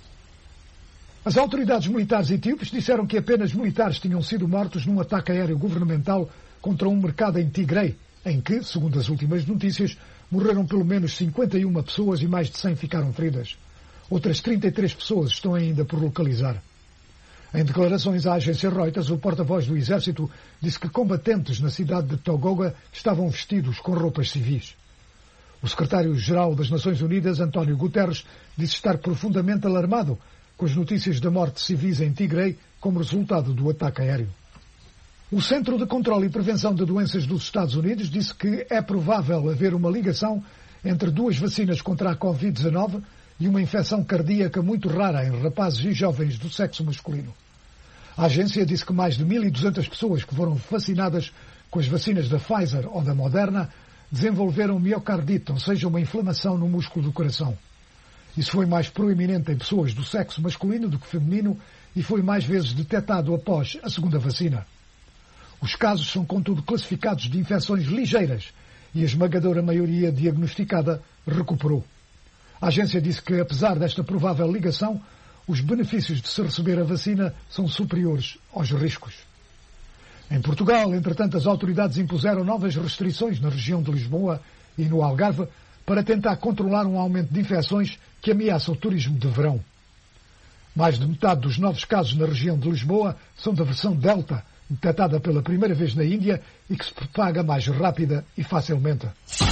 As autoridades militares etíopes disseram que apenas militares tinham sido mortos num ataque aéreo governamental contra um mercado em Tigray, em que, segundo as últimas notícias, morreram pelo menos 51 pessoas e mais de 100 ficaram feridas. Outras 33 pessoas estão ainda por localizar. Em declarações à agência Reuters, o porta-voz do Exército disse que combatentes na cidade de Togoga estavam vestidos com roupas civis. O secretário-geral das Nações Unidas, António Guterres, disse estar profundamente alarmado com as notícias da morte de civis em Tigray como resultado do ataque aéreo. O Centro de Controlo e Prevenção de Doenças dos Estados Unidos disse que é provável haver uma ligação entre duas vacinas contra a Covid-19 e uma infecção cardíaca muito rara em rapazes e jovens do sexo masculino. A agência disse que mais de 1.200 pessoas que foram vacinadas com as vacinas da Pfizer ou da Moderna desenvolveram miocardite, ou seja, uma inflamação no músculo do coração. Isso foi mais proeminente em pessoas do sexo masculino do que feminino e foi mais vezes detectado após a segunda vacina. Os casos são, contudo, classificados de infecções ligeiras e a esmagadora maioria diagnosticada recuperou. A agência disse que, apesar desta provável ligação, os benefícios de se receber a vacina são superiores aos riscos. Em Portugal, entretanto, as autoridades impuseram novas restrições na região de Lisboa e no Algarve para tentar controlar um aumento de infecções que ameaça o turismo de verão. Mais de metade dos novos casos na região de Lisboa são da versão Delta, detectada pela primeira vez na Índia e que se propaga mais rápida e facilmente.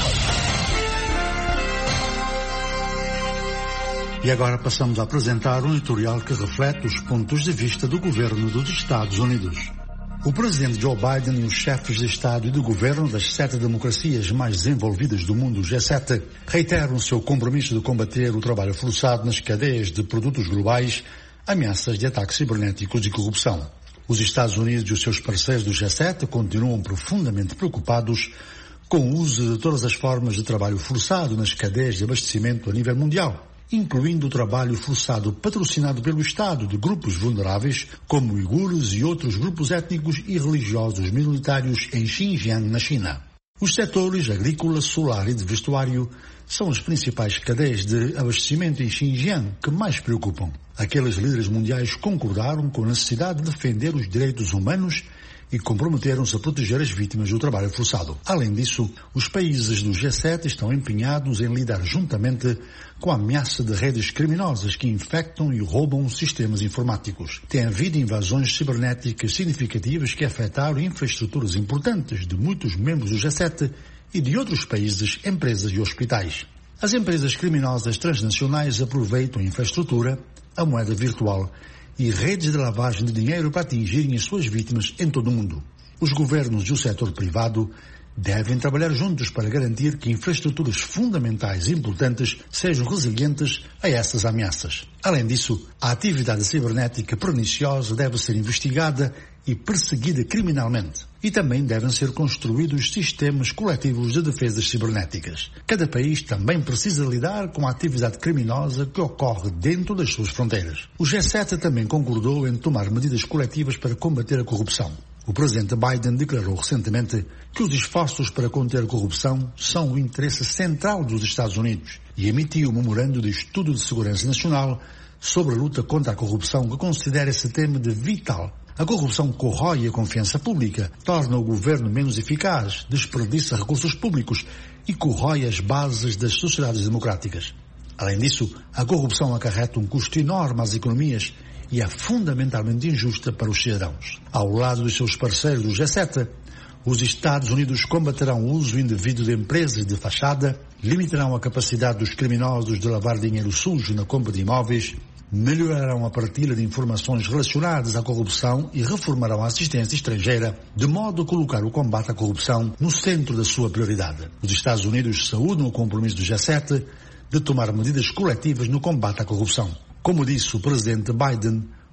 E agora passamos a apresentar um editorial que reflete os pontos de vista do governo dos Estados Unidos. O presidente Joe Biden e os chefes de Estado e de governo das 7 democracias mais desenvolvidas do mundo, G7, reiteram seu compromisso de combater o trabalho forçado nas cadeias de produtos globais, ameaças de ataques cibernéticos e corrupção. Os Estados Unidos e os seus parceiros do G7 continuam profundamente preocupados com o uso de todas as formas de trabalho forçado nas cadeias de abastecimento a nível mundial, incluindo o trabalho forçado patrocinado pelo Estado de grupos vulneráveis, como uigures e outros grupos étnicos e religiosos minoritários em Xinjiang, na China. Os setores agrícola, solar e de vestuário são as principais cadeias de abastecimento em Xinjiang que mais preocupam. Aqueles líderes mundiais concordaram com a necessidade de defender os direitos humanos e comprometeram-se a proteger as vítimas do trabalho forçado. Além disso, os países do G7 estão empenhados em lidar juntamente com a ameaça de redes criminosas que infectam e roubam sistemas informáticos. Tem havido invasões cibernéticas significativas que afetaram infraestruturas importantes de muitos membros do G7 e de outros países, empresas e hospitais. As empresas criminosas transnacionais aproveitam a infraestrutura, a moeda virtual e redes de lavagem de dinheiro para atingirem as suas vítimas em todo o mundo. Os governos e o setor privado devem trabalhar juntos para garantir que infraestruturas fundamentais e importantes sejam resilientes a essas ameaças. Além disso, a atividade cibernética perniciosa deve ser investigada e perseguida criminalmente. E também devem ser construídos sistemas coletivos de defesas cibernéticas. Cada país também precisa lidar com a atividade criminosa que ocorre dentro das suas fronteiras. O G7 também concordou em tomar medidas coletivas para combater a corrupção. O presidente Biden declarou recentemente que os esforços para conter a corrupção são o interesse central dos Estados Unidos e emitiu um memorando de estudo de segurança nacional sobre a luta contra a corrupção que considera esse tema de vital. A corrupção corrói a confiança pública, torna o governo menos eficaz, desperdiça recursos públicos e corrói as bases das sociedades democráticas. Além disso, a corrupção acarreta um custo enorme às economias e é fundamentalmente injusta para os cidadãos. Ao lado dos seus parceiros do G7, os Estados Unidos combaterão o uso indevido de empresas de fachada, limitarão a capacidade dos criminosos de lavar dinheiro sujo na compra de imóveis, melhorarão a partilha de informações relacionadas à corrupção e reformarão a assistência estrangeira, de modo a colocar o combate à corrupção no centro da sua prioridade. Os Estados Unidos saúdam o compromisso do G7 de tomar medidas coletivas no combate à corrupção. Como disse o presidente Biden,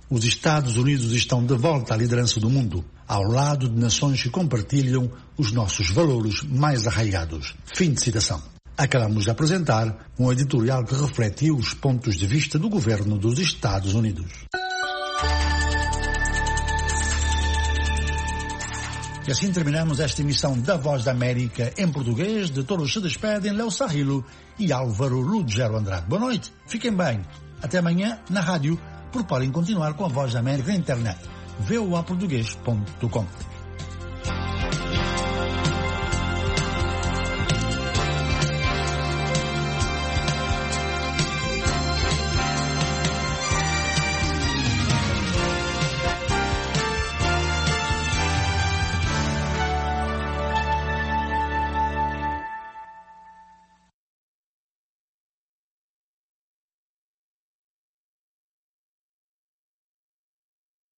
Os Estados Unidos estão de volta à liderança do mundo, ao lado de nações que compartilham os nossos valores mais arraigados. Fim de citação. Acabamos de apresentar um editorial que refletiu os pontos de vista do governo dos Estados Unidos. E assim terminamos esta emissão da Voz da América em português. De todos se despedem Léo Sarrilo e Álvaro Lugero Andrade. Boa noite, fiquem bem. Até amanhã na rádio, porque podem continuar com a Voz da América na internet. voaportugues.com.